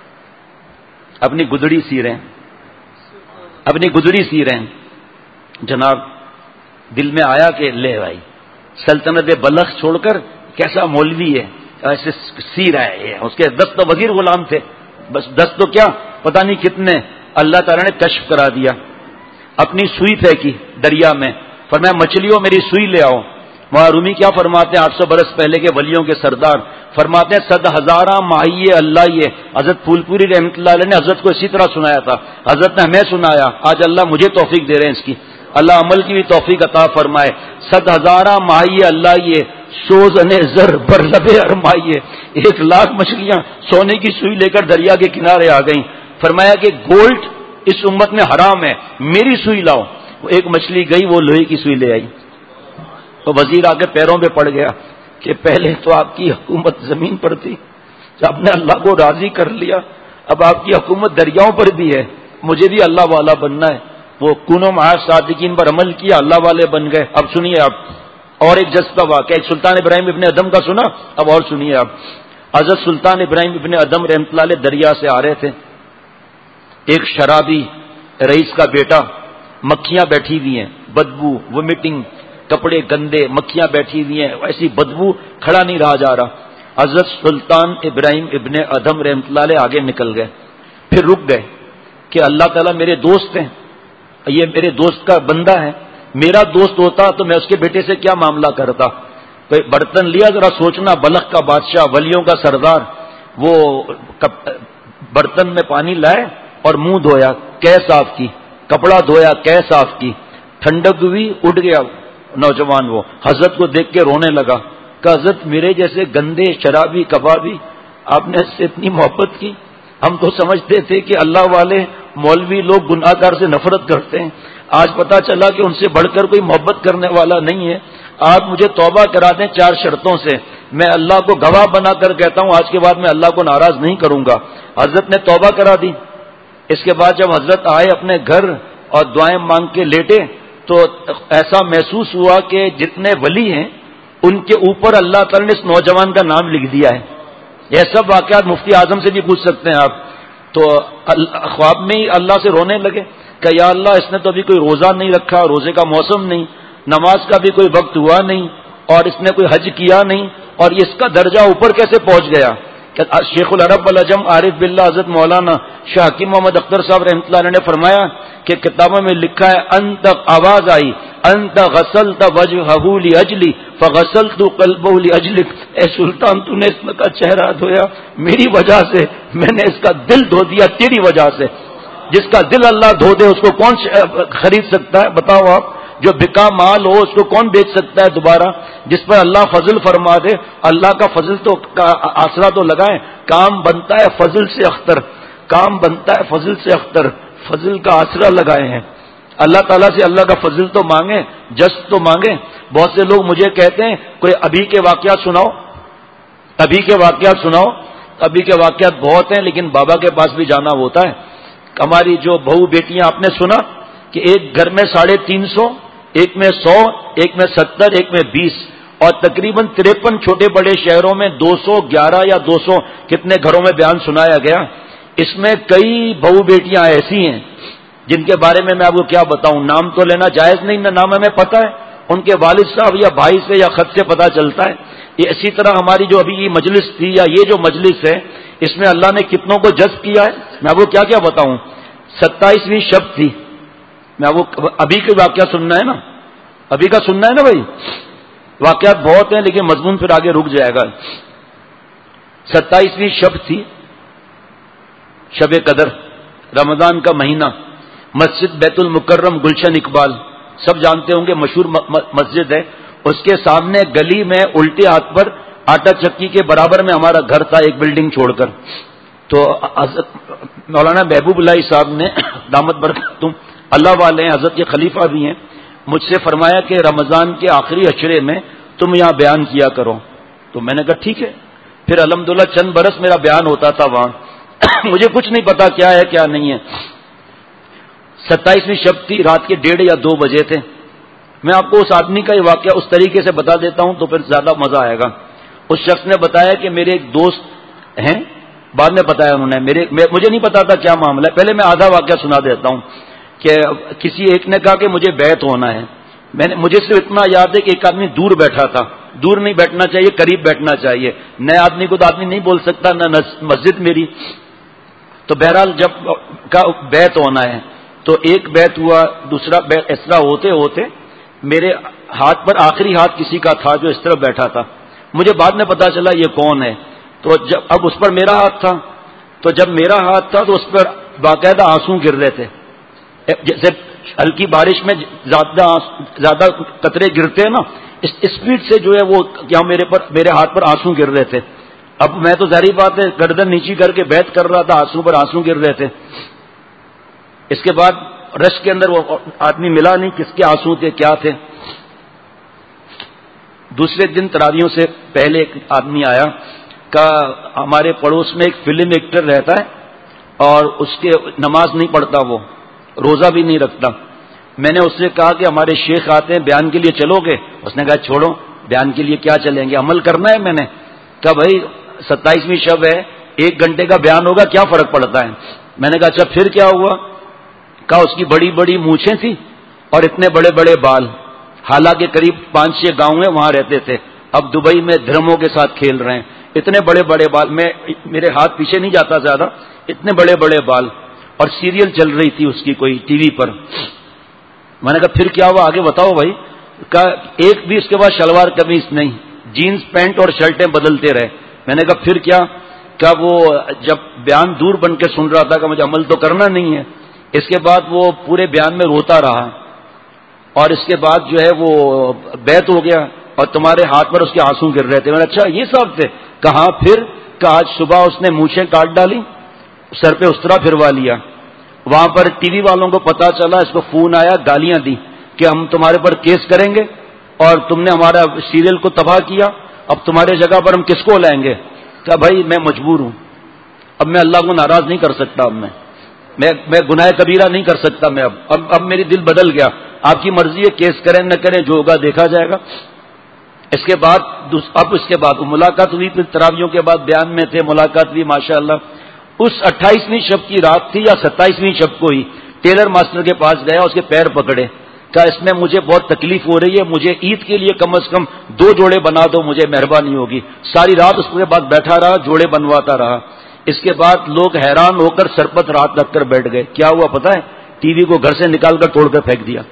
اپنی گدڑی سی رہے ہیں اپنی گدڑی سی رہے ہیں. جناب دل میں آیا کہ لے بھائی سلطنت بلخ چھوڑ کر کیسا مولوی ہے ایسے سی رہا ہے. اس کے دس تو وزیر غلام تھے, بس دس تو کیا پتہ نہیں کتنے. اللہ تعالیٰ نے کشف کرا دیا. اپنی سوئی پھینکی دریا میں, فرمایا مچھلیوں میری سوئی لے آؤ. وہاں رومی کیا فرماتے ہیں آٹھ سو برس پہلے کے ولیوں کے سردار فرماتے ہیں صد ہزارہ ماہیے اللہ یہ حضرت پھول پوری رحمۃ اللہ علیہ نے حضرت کو اسی طرح سنایا تھا. حضرت نے ہمیں سنایا, آج اللہ مجھے توفیق دے رہے ہیں اس کی, اللہ عمل کی بھی توفیق عطا فرمائے. صد ہزارہ ماہیے اللہ یہ سوزن زر بر لبے ارمائیے, ایک لاکھ مچھلیاں سونے کی سوئی لے کر دریا کے کنارے آ گئیں. فرمایا کہ گولڈ اس امت میں حرام ہے, میری سوئی لاؤ. وہ ایک مچھلی گئی, وہ لوہے کی سوئی لے آئی. تو وزیر آ کے پیروں پہ پڑ گیا کہ پہلے تو آپ کی حکومت زمین پر تھی, جب نے اللہ کو راضی کر لیا اب آپ کی حکومت دریاؤں پر بھی ہے, مجھے بھی اللہ والا بننا ہے. وہ کونوں معاش صادقین پر عمل کیا, اللہ والے بن گئے. اب سنیے آپ اور ایک جذبہ واقعہ, ایک سلطان ابراہیم ابن ادم کا سنا, اب اور سنیے آپ. حضرت سلطان ابراہیم ابن ادم رحمۃ اللہ علیہ دریا سے آ رہے تھے. ایک شرابی رئیس کا بیٹا, مکھیاں بیٹھی ہوئی ہیں, بدبو, ومیٹنگ, کپڑے گندے, مکھیاں بیٹھی ہوئی ہیں, ایسی بدبو, کھڑا نہیں رہا جا رہا. حضرت سلطان ابراہیم ابن ادم رحمۃ اللہ علیہ آگے نکل گئے, پھر رک گئے کہ اللہ تعالیٰ میرے دوست ہیں, یہ میرے دوست کا بندہ ہے, میرا دوست ہوتا تو میں اس کے بیٹے سے کیا معاملہ کرتا. کوئی برتن لیا, ذرا سوچنا, بلخ کا بادشاہ, ولیوں کا سردار, وہ برتن میں پانی لائے اور منہ دھویا, کہہ صاف کی, کپڑا دھویا, کہہ صاف کی, ٹھنڈک ہوئی, اٹھ گیا نوجوان. وہ حضرت کو دیکھ کے رونے لگا کہ حضرت میرے جیسے گندے شرابی کبابی آپ نے اس سے اتنی محبت کی. ہم تو سمجھتے تھے کہ اللہ والے مولوی لوگ گناہ گار سے نفرت کرتے ہیں, آج پتا چلا کہ ان سے بڑھ کر کوئی محبت کرنے والا نہیں ہے. آپ مجھے توبہ کرا دیں چار شرطوں سے, میں اللہ کو گواہ بنا کر کہتا ہوں آج کے بعد میں اللہ کو ناراض نہیں کروں گا. حضرت نے توبہ کرا دی. اس کے بعد جب حضرت آئے اپنے گھر اور دعائیں مانگ کے لیٹے تو ایسا محسوس ہوا کہ جتنے ولی ہیں ان کے اوپر اللہ تعالی نے اس نوجوان کا نام لکھ دیا ہے. یہ سب واقعات مفتی اعظم سے بھی پوچھ سکتے ہیں آپ. تو خواب میں ہی اللہ سے رونے لگے کہ یا اللہ اس نے تو ابھی کوئی روزہ نہیں رکھا, روزے کا موسم نہیں, نماز کا بھی کوئی وقت ہوا نہیں, اور اس نے کوئی حج کیا نہیں, اور اس کا درجہ اوپر کیسے پہنچ گیا. شیخ العرب العجم عارف باللہ حضرت مولانا شاہ حکیم محمد اختر صاحب رحمۃ اللہ علیہ نے فرمایا کہ کتابوں میں لکھا ہے انت آواز آئی انت غسلت وجہہ لاجلی فغسلت قلبہ لاجلک, اے سلطان تو نے اس کا چہرہ دھویا میری وجہ سے, میں نے اس کا دل دھو دیا تیری وجہ سے. جس کا دل اللہ دھو دے اس کو کون خرید سکتا ہے بتاؤ آپ. جو بکا مال ہو اس کو کون بیچ سکتا ہے دوبارہ. جس پر اللہ فضل فرما دے, اللہ کا فضل تو آسرا تو لگائیں, کام بنتا ہے فضل سے اختر, کام بنتا ہے فضل سے اختر, فضل کا آسرا لگائے ہیں. اللہ تعالیٰ سے اللہ کا فضل تو مانگیں, جس تو مانگیں. بہت سے لوگ مجھے کہتے ہیں کوئی ابھی کے واقعات سناؤ, ابھی کے واقعات سناؤ. ابھی کے واقعات بہت ہیں لیکن بابا کے پاس بھی جانا ہوتا ہے. ہماری جو بہو بیٹیاں آپ نے سنا کہ ایک گھر میں ساڑھے تین سو, ایک میں سو, ایک میں ستر, ایک میں بیس, اور تقریباً تریپن چھوٹے بڑے شہروں میں دو سو گیارہ یا دو سو کتنے گھروں میں بیان سنایا گیا. اس میں کئی بہو بیٹیاں ایسی ہیں جن کے بارے میں میں آپ کو کیا بتاؤں, نام تو لینا جائز نہیں, نہ نام ہمیں پتہ ہے, ان کے والد صاحب یا بھائی سے یا خط سے پتہ چلتا ہے. یہ اسی طرح ہماری جو ابھی یہ مجلس تھی یا یہ جو مجلس ہے اس میں اللہ نے کتنوں کو جذب کیا ہے, میں آپ کو کیا کیا بتاؤں. ستائیسویں شب تھی, میں وہ ابھی کے واقعہ سننا ہے نا, ابھی کا سننا ہے نا بھائی. واقعات بہت ہیں لیکن مضمون پھر آگے رک جائے گا. ستائیسویں شب تھی, شب قدر, رمضان کا مہینہ. مسجد بیت المکرم گلشن اقبال سب جانتے ہوں گے, مشہور مسجد ہے. اس کے سامنے گلی میں الٹے ہاتھ پر آٹا چکی کے برابر میں ہمارا گھر تھا, ایک بلڈنگ چھوڑ کر. تو مولانا محبوب اللہ صاحب نے دامت برکاتہم اللہ والے ہیں, حضرت کے خلیفہ بھی ہیں, مجھ سے فرمایا کہ رمضان کے آخری اشرے میں تم یہاں بیان کیا کرو. تو میں نے کہا ٹھیک ہے. پھر الحمدللہ چند برس میرا بیان ہوتا تھا وہاں. مجھے کچھ نہیں پتا کیا ہے کیا نہیں ہے. ستائیسویں شب تھی, رات کے ڈیڑھ یا دو بجے تھے. میں آپ کو اس آدمی کا یہ واقعہ اس طریقے سے بتا دیتا ہوں تو پھر زیادہ مزہ آئے گا. اس شخص نے بتایا کہ میرے ایک دوست ہیں, بعد میں بتایا انہوں نے, میرے مجھے نہیں پتا تھا کیا معاملہ ہے. پہلے میں آدھا واقعہ سنا دیتا ہوں کہ کسی ایک نے کہا کہ مجھے بیعت ہونا ہے. میں نے مجھے صرف اتنا یاد ہے کہ ایک آدمی دور بیٹھا تھا. دور نہیں بیٹھنا چاہیے, قریب بیٹھنا چاہیے. نئے آدمی کو تو آدمی نہیں بول سکتا, نہ مسجد میری. تو بہرحال جب کا بیعت ہونا ہے تو ایک بیعت ہوا, دوسرا بیعت, اس طرح ہوتے ہوتے میرے ہاتھ پر آخری ہاتھ کسی کا تھا جو اس طرح بیٹھا تھا. مجھے بعد میں پتا چلا یہ کون ہے. تو جب اب اس پر میرا ہاتھ تھا, تو جب میرا ہاتھ تھا تو اس پر باقاعدہ آنسو گر رہے تھے. جیسے ہلکی بارش میں زیادہ زیادہ قطرے گرتے ہیں نا, اس اسپیڈ سے جو ہے وہ کیا میرے پر میرے ہاتھ پر آنسو گر رہے تھے. اب میں تو ظاہری بات ہے گردن نیچی کر کے بیعت کر رہا تھا, آنسو پر آنسو گر رہے تھے. اس کے بعد رش کے اندر وہ آدمی ملا نہیں کس کے آنسو تھے کیا تھے. دوسرے دن تراویحوں سے پہلے ایک آدمی آیا, کا ہمارے پڑوس میں ایک فلم ایکٹر رہتا ہے اور اس کے نماز نہیں پڑھتا, وہ روزہ بھی نہیں رکھتا. میں نے اس سے کہا کہ ہمارے شیخ آتے ہیں بیان کے لیے چلو گے؟ اس نے کہا چھوڑو, بیان کے لیے کیا چلیں گے, عمل کرنا ہے. میں نے کہا بھائی ستائیسویں شب ہے, ایک گھنٹے کا بیان ہوگا, کیا فرق پڑتا ہے. میں نے کہا اچھا پھر کیا ہوا؟ کہا اس کی بڑی بڑی مونچھیں تھیں اور اتنے بڑے بڑے بال. حالانکہ قریب پانچ چھ گاؤں ہیں وہاں رہتے تھے, اب دبئی میں دھرموں کے ساتھ کھیل رہے ہیں. اتنے بڑے بڑے بال, میں میرے ہاتھ پیچھے نہیں جاتا زیادہ, اتنے بڑے بڑے بال. اور سیریل چل رہی تھی اس کی کوئی ٹی وی پر. میں نے کہا پھر کیا ہوا آگے بتاؤ بھائی. کہا ایک بھی اس کے بعد شلوار قمیص نہیں, جینز پینٹ اور شرٹیں بدلتے رہے. میں نے کہا پھر کیا؟ کہا وہ جب بیان دور بن کے سن رہا تھا کہ مجھے عمل تو کرنا نہیں ہے. اس کے بعد وہ پورے بیان میں روتا رہا اور اس کے بعد جو ہے وہ بیعت ہو گیا اور تمہارے ہاتھ پر اس کے آنسو گر رہے تھے. میں نے اچھا یہ صاحب تھے. کہاں پھر؟ کہ آج صبح اس نے مونچھیں کاٹ ڈالی, سر پہ اس طرح پھروا لیا. وہاں پر ٹی وی والوں کو پتا چلا, اس کو فون آیا, گالیاں دی کہ ہم تمہارے پر کیس کریں گے اور تم نے ہمارا سیریل کو تباہ کیا, اب تمہارے جگہ پر ہم کس کو لائیں گے. کہ بھائی میں مجبور ہوں, اب میں اللہ کو ناراض نہیں کر سکتا, اب میں میں میں گناہ کبیرہ نہیں کر سکتا. میں اب اب اب میری دل بدل گیا, آپ کی مرضی ہے, کیس کریں نہ کریں, جو ہوگا دیکھا جائے گا. اس کے بعد اب اس کے بعد ملاقات ہوئی, پھر تراویحوں کے بعد بیان میں تھے, ملاقات ہوئی ماشاء اللہ. اس اٹھائیسویں شب کی رات تھی یا ستائیسویں شب کو ہی ٹیلر ماسٹر کے پاس گیا, اس کے پیر پکڑے. کہا اس میں مجھے بہت تکلیف ہو رہی ہے, مجھے عید کے لیے کم از کم دو جوڑے بنا دو, مجھے مہربانی ہوگی. ساری رات اس کے بعد بیٹھا رہا, جوڑے بنواتا رہا. اس کے بعد لوگ حیران ہو کر سر پر رات رکھ کر بیٹھ گئے. کیا ہوا پتہ ہے؟ ٹی وی کو گھر سے نکال کر توڑ کر پھینک دیا.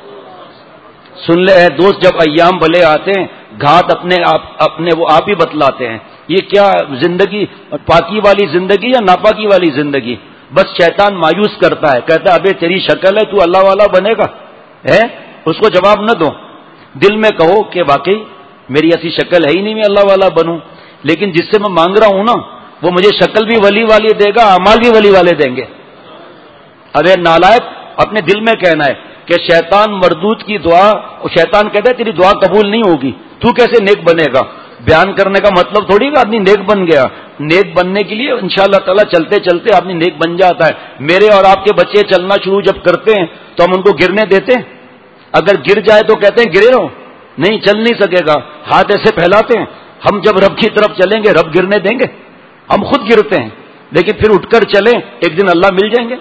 سن لے اے دوست, جب ایام بھلے آتے ہیں گھات اپنے آپ اپنے وہ آپ ہی بتلاتے ہیں. یہ کیا زندگی, پاکی والی زندگی یا ناپاکی والی زندگی؟ بس شیطان مایوس کرتا ہے, کہتا ہے ابے تیری شکل ہے, تو اللہ والا بنے گا ہے. اس کو جواب نہ دو, دل میں کہو کہ واقعی میری ایسی شکل ہے ہی نہیں, میں اللہ والا بنوں. لیکن جس سے میں مانگ رہا ہوں نا, وہ مجھے شکل بھی ولی والی دے گا, اعمال بھی ولی والے دیں گے. ارے نالائق, اپنے دل میں کہنا ہے کہ شیطان مردود کی دعا, شیطان کہتا ہے تیری دعا قبول نہیں ہوگی, تو کیسے نیک بنے گا. بیان کرنے کا مطلب تھوڑی کہ آدمی نیک بن گیا. نیک بننے کے لیے انشاءاللہ تعالی چلتے چلتے آدمی نیک بن جاتا ہے. میرے اور آپ کے بچے چلنا شروع جب کرتے ہیں تو ہم ان کو گرنے دیتے ہیں؟ اگر گر جائے تو کہتے ہیں گرے رہو, نہیں چل نہیں سکے گا, ہاتھ ایسے پھیلاتے ہیں. ہم جب رب کی طرف چلیں گے رب گرنے دیں گے؟ ہم خود گرتے ہیں, لیکن پھر اٹھ کر چلیں, ایک دن اللہ مل جائیں گے.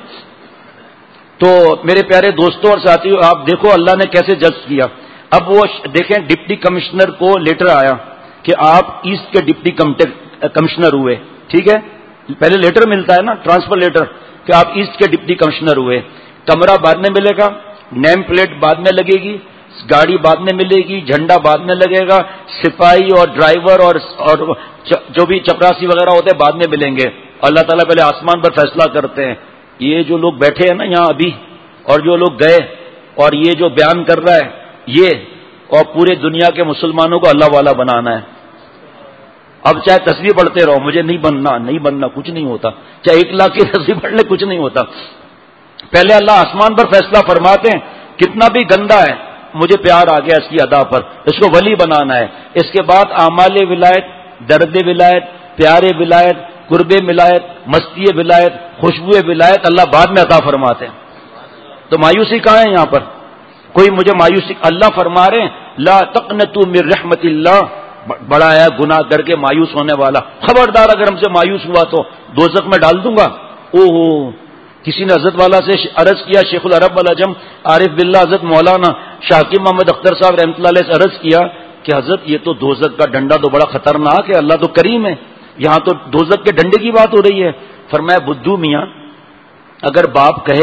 تو میرے پیارے دوستوں اور ساتھیوں, آپ دیکھو اللہ نے کیسے جج کیا. اب وہ دیکھیں ڈپٹی کمشنر کو لیٹر آیا کہ آپ ایسٹ کے ڈپٹی کمشنر ہوئے. ٹھیک ہے, پہلے لیٹر ملتا ہے نا, ٹرانسفر لیٹر, کہ آپ ایسٹ کے ڈپٹی کمشنر ہوئے. کمرہ بعد میں ملے گا, نیم پلیٹ بعد میں لگے گی, گاڑی بعد میں ملے گی, جھنڈا بعد میں لگے گا, سپاہی اور ڈرائیور اور اور جو بھی چپراسی وغیرہ ہوتے ہیں بعد میں ملیں گے. اللہ تعالیٰ پہلے آسمان پر فیصلہ کرتے ہیں. یہ جو لوگ بیٹھے ہیں نا یہاں ابھی, اور جو لوگ گئے, اور یہ جو بیان کر رہا ہے یہ, اور پورے دنیا کے مسلمانوں کو اللہ والا بنانا ہے. اب چاہے تصویر پڑھتے رہو, مجھے نہیں بننا نہیں بننا کچھ نہیں ہوتا. چاہے ایک لاکھ کی تصویر پڑھ لے کچھ نہیں ہوتا. پہلے اللہ آسمان پر فیصلہ فرماتے ہیں, کتنا بھی گندا ہے مجھے پیار آ گیا اس کی ادا پر, اس کو ولی بنانا ہے. اس کے بعد اعمال ولایت, درد ولایت, پیارے ولایت, قرب ولایت, مستی ولایت, خوشبو ولایت اللہ بعد میں عطا فرماتے ہیں. تو مایوسی کہاں ہے یہاں پر؟ کوئی مجھے مایوسی، اللہ فرما رہے ہیں لا تقنطوا من رحمت اللہ، بڑا ہے گناہ کر کے مایوس ہونے والا، خبردار اگر ہم سے مایوس ہوا تو دوزخ میں ڈال دوں گا۔ او ہو، کسی نے حضرت والا سے عرض کیا، شیخ العرب العجم عارف باللہ حضرت مولانا شاکر محمد اختر صاحب رحمۃ اللہ علیہ سے عرض کیا کہ حضرت یہ تو دوزخ کا ڈنڈا تو بڑا خطرناک ہے، اللہ تو کریم ہے، یہاں تو دوزخ کے ڈنڈے کی بات ہو رہی ہے۔ فرمایا بدھو میاں، اگر باپ کہے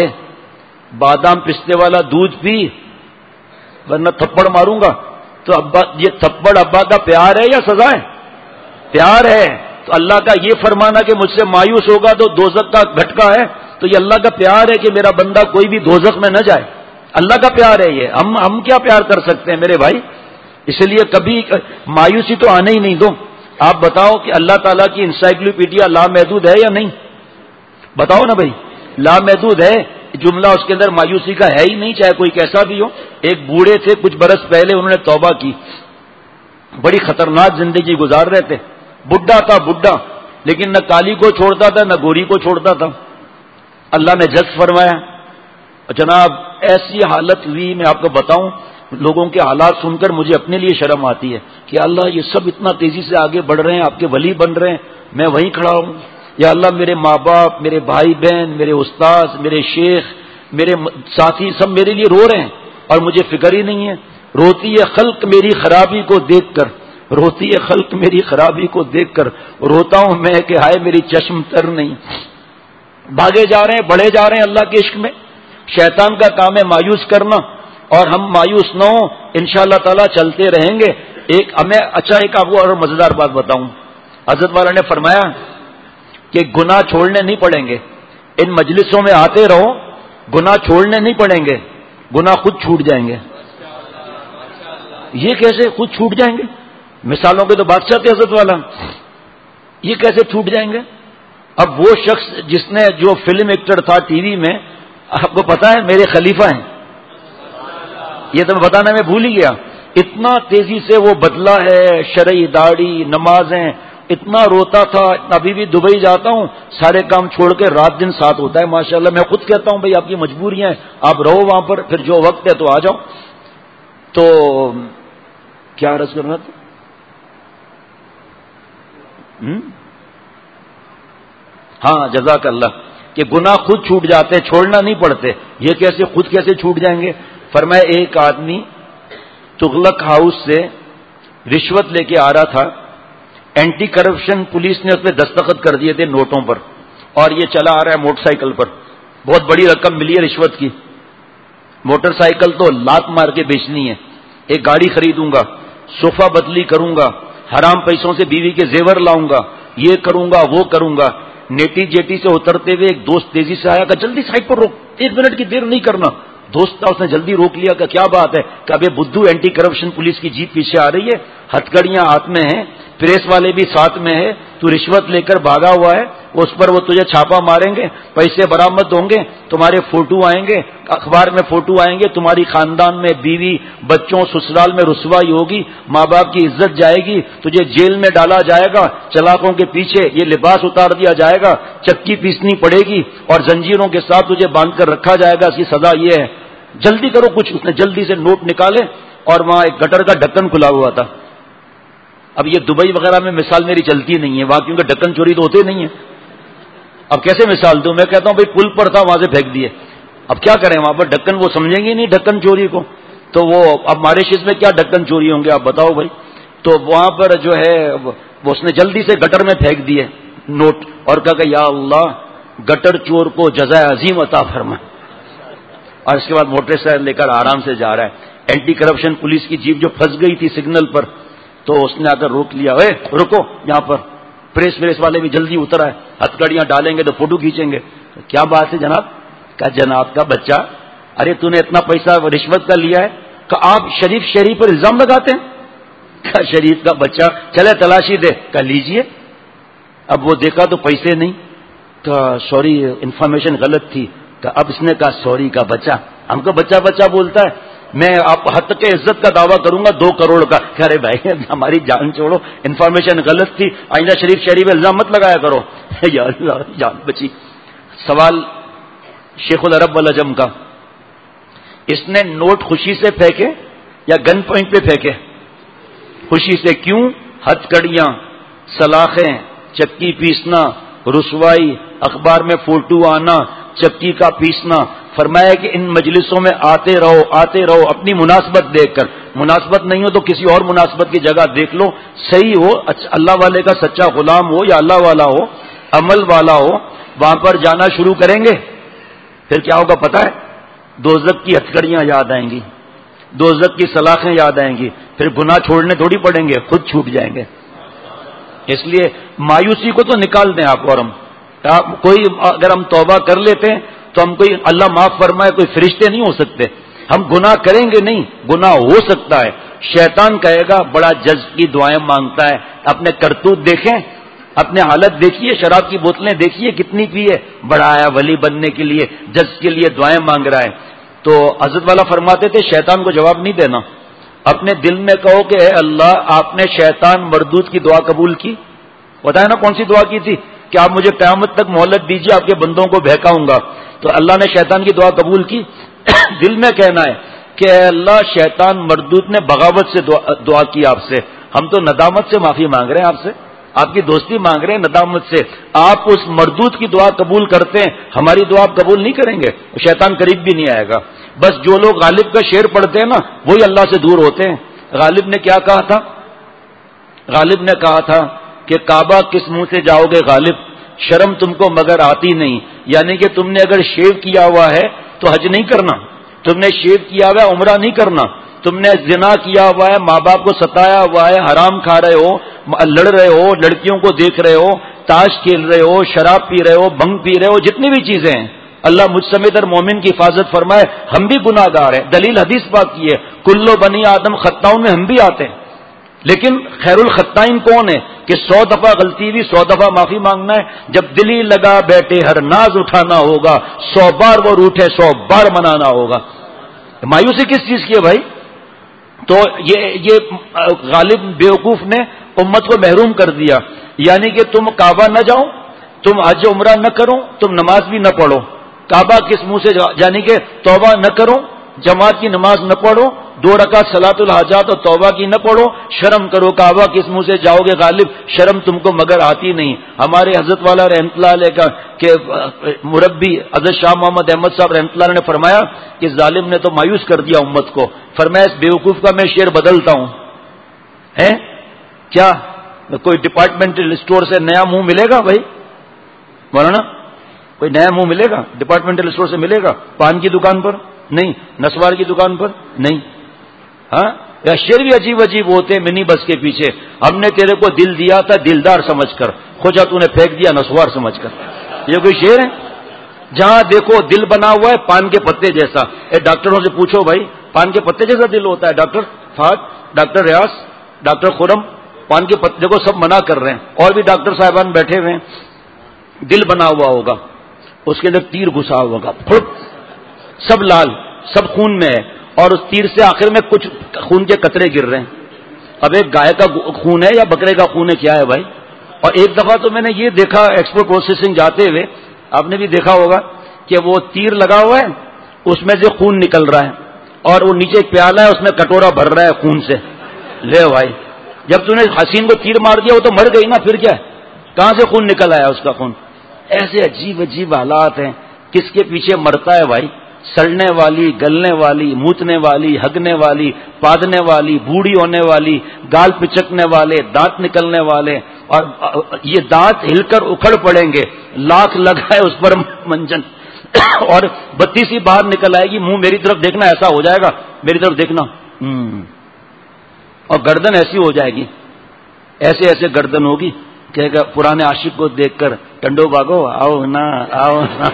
بادام پستے والا دودھ پی ورنہ تھپڑ ماروں گا، تو ابا یہ تھپڑ ابا کا پیار ہے یا سزا ہے؟ پیار ہے۔ تو اللہ کا یہ فرمانا کہ مجھ سے مایوس ہوگا تو دوزخ کا گھٹکا ہے، تو یہ اللہ کا پیار ہے کہ میرا بندہ کوئی بھی دوزخ میں نہ جائے، اللہ کا پیار ہے یہ۔ ہم ہم کیا پیار کر سکتے ہیں میرے بھائی؟ اس لیے کبھی مایوسی تو آنے ہی نہیں دو۔ آپ بتاؤ کہ اللہ تعالیٰ کی انسائکلوپیڈیا لامحدود ہے یا نہیں؟ بتاؤ نا بھائی، لامحدود ہے، جملہ اس کے اندر مایوسی کا ہے ہی نہیں، چاہے کوئی کیسا بھی ہو۔ ایک بوڑھے تھے کچھ برس پہلے، انہوں نے توبہ کی، بڑی خطرناک زندگی گزار رہے تھے، بڈھا تھا بڈھا، لیکن نہ کالی کو چھوڑتا تھا نہ گوری کو چھوڑتا تھا۔ اللہ نے جذب فرمایا، جناب ایسی حالت ہوئی، میں آپ کو بتاؤں، لوگوں کے حالات سن کر مجھے اپنے لیے شرم آتی ہے کہ اللہ یہ سب اتنا تیزی سے آگے بڑھ رہے ہیں، آپ کے ولی بن رہے ہیں، میں وہیں کھڑا ہوں۔ یا اللہ میرے ماں باپ، میرے بھائی بہن، میرے استاد، میرے شیخ، میرے ساتھی سب میرے لیے رو رہے ہیں اور مجھے فکر ہی نہیں ہے۔ روتی ہے خلق میری خرابی کو دیکھ کر، روتی ہے خلق میری خرابی کو دیکھ کر، روتا ہوں میں کہ ہائے میری چشم تر نہیں۔ بھاگے جا رہے ہیں، بڑھے جا رہے ہیں اللہ کے عشق میں۔ شیطان کا کام ہے مایوس کرنا، اور ہم مایوس نہ ہوں، انشاءاللہ تعالی چلتے رہیں گے۔ ایک ہمیں اچھا ایک آپ کو اور مزیدار بات بتاؤں، حضرت والا نے فرمایا کہ گناہ چھوڑنے نہیں پڑیں گے، ان مجلسوں میں آتے رہو، گناہ چھوڑنے نہیں پڑیں گے، گناہ خود چھوٹ جائیں گے۔ یہ کیسے خود چھوٹ جائیں گے؟ مثالوں کے تو بادشاہ تھے حضرت والا، یہ کیسے چھوٹ جائیں گے؟ اب وہ شخص جس نے جو فلم ایکٹر تھا ٹی وی میں، آپ کو پتا ہے میرے خلیفہ ہیں، یہ تو میں بتانا میں بھول ہی گیا، اتنا تیزی سے وہ بدلا ہے، شرعی داڑھی نمازیں، اتنا روتا تھا۔ ابھی بھی دبئی جاتا ہوں، سارے کام چھوڑ کے رات دن ساتھ ہوتا ہے ماشاءاللہ۔ میں خود کہتا ہوں بھائی آپ کی مجبوریاں ہیں، آپ رہو وہاں پر، پھر جو وقت ہے تو آ جاؤ۔ تو کیا عرض کرنا تھا؟ ہاں جزاک اللہ، کہ گناہ خود چھوٹ جاتے، چھوڑنا نہیں پڑتے۔ یہ کیسے خود کیسے چھوٹ جائیں گے؟ فرمایا ایک آدمی تغلق ہاؤس سے رشوت لے کے آ رہا تھا، اینٹی کرپشن پولیس نے اس پہ دستخط کر دیے تھے نوٹوں پر، اور یہ چلا آ رہا ہے موٹر سائیکل پر، بہت بڑی رقم ملی ہے رشوت کی۔ موٹر سائیکل تو لات مار کے بیچنی ہے، ایک گاڑی خریدوں گا، صوفہ بدلی کروں گا، حرام پیسوں سے بیوی کے زیور لاؤں گا، یہ کروں گا وہ کروں گا۔ نیٹی جیٹی سے اترتے ہوئے ایک دوست تیزی سے آیا کہ جلدی سائڈ پر روک، ایک منٹ کی دیر نہیں کرنا۔ دوست تھا، اس نے جلدی روک لیا کہ کیا بات ہے؟ کہ ابھی بدھو اینٹی کرپشن پولیس کی جیپ پیچھے آ رہی ہے، ہتھکڑیاں ہاتھ میں ہیں، پریس والے بھی ساتھ میں ہے، تو رشوت لے کر بھاگا ہوا ہے، اس پر وہ تجھے چھاپا ماریں گے، پیسے برآمد ہوں گے، تمہارے فوٹو آئیں گے، اخبار میں فوٹو آئیں گے، تمہاری خاندان میں بیوی بچوں سسرال میں رسوائی ہوگی، ماں باپ کی عزت جائے گی، تجھے جیل میں ڈالا جائے گا، چلاکوں کے پیچھے یہ لباس اتار دیا جائے گا، چکی پیسنی پڑے گی اور زنجیروں کے ساتھ تجھے باندھ کر رکھا جائے گا، اس کی سزا یہ ہے، جلدی کرو کچھ۔ اس نے جلدی سے نوٹ نکالے اور وہاں ایک گٹر کا ڈھکن کھلا ہوا تھا۔ اب یہ دبئی وغیرہ میں مثال میری چلتی نہیں ہے وہاں، کیونکہ ڈھکن چوری تو ہوتے نہیں ہیں، اب کیسے مثال دوں؟ میں کہتا ہوں بھائی پل پر تھا، وہاں سے پھینک دیے، اب کیا کریں وہاں پر ڈھکن، وہ سمجھیں گے نہیں ڈھکن چوری کو، تو وہ اب ماریشس میں کیا ڈھکن چوری ہوں گے آپ بتاؤ بھائی؟ تو وہاں پر جو ہے وہ اس نے جلدی سے گٹر میں پھینک دیے نوٹ، اور کہا کہ یا اللہ گٹر چور کو جزائے عظیم عطا فرما، اور اس کے بعد موٹر سائیکل لے کر آرام سے جا رہا ہے۔ اینٹی کرپشن پولیس کی جیپ جو پھنس گئی تھی سگنل پر، تو اس نے آ کر روک لیا، اے رکو یہاں پر، پریس پریس والے بھی جلدی اتر آئے، ہتھکڑیاں ڈالیں گے تو فوٹو کھینچیں گے۔ کیا بات ہے جناب؟ کہا جناب کا بچہ، ارے تو نے اتنا پیسہ رشوت کا لیا ہے؟ کہ آپ شریف شریف پر الزام لگاتے ہیں؟ کہا شریف کا بچہ، چلے تلاشی دے، کہا لیجئے۔ اب وہ دیکھا تو پیسے نہیں، کہا سوری انفارمیشن غلط تھی، کہ اب اس نے کہا سوری کا بچہ، ہم کو بچہ بچہ بولتا ہے، میں آپ حد کے عزت کا دعویٰ کروں گا دو کروڑ کا۔ کہ ارے بھائی ہماری جان چھوڑو، انفارمیشن غلط تھی، آئندہ شریف شریف الزام مت لگایا کرو۔ یا اللہ جان بچی۔ سوال شیخ العرب والعجم کا اس نے نوٹ خوشی سے پھینکے یا گن پوائنٹ پہ پھینکے؟ خوشی سے. کیوں؟ ہتھ کڑیاں، سلاخیں، چکی پیسنا، رسوائی، اخبار میں فوٹو آنا، چکی کا پیسنا. فرمایا کہ ان مجلسوں میں آتے رہو آتے رہو اپنی مناسبت دیکھ کر. مناسبت نہیں ہو تو کسی اور مناسبت کی جگہ دیکھ لو، صحیح ہو، اللہ والے کا سچا غلام ہو یا اللہ والا ہو، عمل والا ہو، وہاں پر جانا شروع کریں گے. پھر کیا ہوگا پتہ ہے؟ دوزخ کی ہتھکڑیاں یاد آئیں گی، دوزخ کی سلاخیں یاد آئیں گی. پھر گناہ چھوڑنے تھوڑی پڑیں گے، خود چھوٹ جائیں گے. اس لیے مایوسی کو تو نکال دیں آپ اور ہم. کوئی اگر ہم توبہ کر لیتے ہیں تو ہم کوئی اللہ معاف فرمائے کوئی فرشتے نہیں ہو سکتے. ہم گناہ کریں گے نہیں، گناہ ہو سکتا ہے. شیطان کہے گا بڑا جج کی دعائیں مانگتا ہے. اپنے کرتوت دیکھیں، اپنے حالت دیکھیے، شراب کی بوتلیں دیکھیے کتنی پی ہے، بڑا آیا ولی بننے کے لیے، جج کے لیے دعائیں مانگ رہا ہے. تو حضرت والا فرماتے تھے شیطان کو جواب نہیں دینا، اپنے دل میں کہو کہ اے اللہ آپ نے شیطان مردود کی دعا قبول کی. بتایا نا کون سی دعا کی تھی کہ آپ مجھے قیامت تک مہلت دیجیے، آپ کے بندوں کو بہکاؤں گا. تو اللہ نے شیطان کی دعا قبول کی. دل میں کہنا ہے کہ اے اللہ شیطان مردود نے بغاوت سے دعا, دعا کی آپ سے، ہم تو ندامت سے معافی مانگ رہے ہیں آپ سے، آپ کی دوستی مانگ رہے ہیں ندامت سے. آپ اس مردود کی دعا قبول کرتے ہیں، ہماری دعا آپ قبول نہیں کریں گے، شیطان قریب بھی نہیں آئے گا. بس جو لوگ غالب کا شعر پڑھتے ہیں نا وہی اللہ سے دور ہوتے ہیں. غالب نے کیا کہا تھا؟ غالب نے کہا تھا کہ کعبہ کس منہ سے جاؤ گے غالب، شرم تم کو مگر آتی نہیں. یعنی کہ تم نے اگر شیو کیا ہوا ہے تو حج نہیں کرنا، تم نے شیو کیا ہوا ہے عمرہ نہیں کرنا، تم نے زنا کیا ہوا ہے، ماں باپ کو ستایا ہوا ہے، حرام کھا رہے ہو، لڑ رہے ہو، لڑکیوں کو دیکھ رہے ہو، تاش کھیل رہے ہو، شراب پی رہے ہو، بھنگ پی رہے ہو، جتنی بھی چیزیں ہیں، اللہ مجھ سمیت ہر مومن کی حفاظت فرمائے. ہم بھی گناہ گار ہیں، دلیل حدیث پاک کی ہے کلو بنی آدم خطاؤں میں ہم بھی آتے ہیں. لیکن خیر الخطائین کون ہے کہ سو دفعہ غلطی ہوئی سو دفعہ معافی مانگنا ہے. جب دلی لگا بیٹھے ہر ناز اٹھانا ہوگا، سو بار وہ روٹھے سو بار منانا ہوگا. مایوسی کس چیز کی ہے بھائی؟ تو یہ یہ غالب بیوقوف نے امت کو محروم کر دیا. یعنی کہ تم کعبہ نہ جاؤ، تم حج عمرہ نہ کرو، تم نماز بھی نہ پڑھو. کعبہ کس منہ سے جا... یعنی کہ توبہ نہ کرو، جماعت کی نماز نہ پڑھو، دو رکعت صلاۃ الحاجات اور توبہ کی نہ پڑھو، شرم کرو. کعبہ کس منہ سے جاؤ گے غالب، شرم تم کو مگر آتی نہیں. ہمارے حضرت والا رحمۃ اللہ علیہ کا کہ مربی حضرت شاہ محمد احمد صاحب رحمۃ اللہ علیہ نے فرمایا کہ ظالم نے تو مایوس کر دیا امت کو. فرمایا اس بیوقوف کا میں شعر بدلتا ہوں. ہے کیا کوئی ڈپارٹمنٹل اسٹور سے نیا منہ ملے گا بھائی؟ مولانا کوئی نیا منہ ملے گا ڈپارٹمنٹل اسٹور سے؟ ملے گا پان کی دکان پر نہیں، نسوار کی دکان پر نہیں. ہاں یا شعر بھی عجیب عجیب ہوتے ہیں منی بس کے پیچھے. ہم نے تیرے کو دل دیا تھا دلدار سمجھ کر، خوجا تو نے پھینک دیا نسوار سمجھ کر. یہ کوئی شعر ہے؟ جہاں دیکھو دل بنا ہوا ہے پان کے پتے جیسا. اے ڈاکٹروں سے پوچھو بھائی پان کے پتے جیسا دل ہوتا ہے؟ Doctor Fahad, doctor Riaz, doctor Khurram, پان کے پتے دیکھو سب منع کر رہے ہیں. اور بھی ڈاکٹر صاحبان بیٹھے ہوئے ہیں. دل بنا ہوا ہوگا، اس کے اندر تیر گھسا ہوگا، پھٹ سب لال، سب خون میں ہے، اور اس تیر سے آخر میں کچھ خون کے قطرے گر رہے ہیں. اب ایک گائے کا خون ہے یا بکرے کا خون ہے؟ کیا ہے بھائی؟ اور ایک دفعہ تو میں نے یہ دیکھا ایکسپورٹ پروسیسنگ جاتے ہوئے، آپ نے بھی دیکھا ہوگا کہ وہ تیر لگا ہوا ہے، اس میں سے خون نکل رہا ہے، اور وہ نیچے ایک پیالہ ہے اس میں کٹورا بھر رہا ہے خون سے. لے بھائی جب تم نے حسین کو تیر مار دیا وہ تو مر گئی نا، پھر کیا ہے؟ کہاں سے خون نکل آیا اس کا خون؟ ایسے عجیب عجیب حالات ہیں. کس کے پیچھے مرتا ہے بھائی؟ سڑنے والی، گلنے والی، موتنے والی، ہگنے والی، پادنے والی، بوڑھی ہونے والی، گال پچکنے والے، دانت نکلنے والے، اور یہ دانت ہل کر اکھڑ پڑیں گے. لاکھ لگائے اس پر منجن اور بتی سی باہر نکل آئے گی. منہ میری طرف دیکھنا، ایسا ہو جائے گا میری طرف دیکھنا، اور گردن ایسی ہو جائے گی، ایسے ایسے گردن ہوگی کہ پرانے عاشق کو دیکھ کر ٹنڈو باغو آؤ نا آؤ نا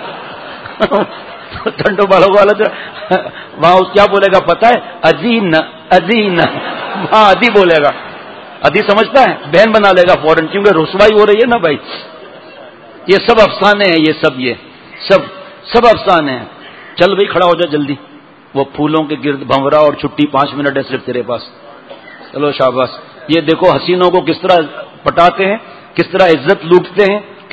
ٹنڈو باغو والا وہاں کیا بولے گا پتا ہے؟ ادین ادین، ہاں ادی بولے گا. ادی سمجھتا ہے بہن بنا لے گا فوراً، کیونکہ رسوائی ہو رہی ہے نا بھائی. یہ سب افسانے ہیں، یہ سب یہ سب سب افسانے ہیں. چل بھائی کھڑا ہو جا جلدی. وہ پھولوں کے گرد بھنورا اور چھٹی پانچ منٹ ہے صرف تیرے پاس. چلو شاباش. یہ دیکھو حسینوں کو کس طرح پٹاتے ہیں، کس طرح عزت لوٹتے ہیں،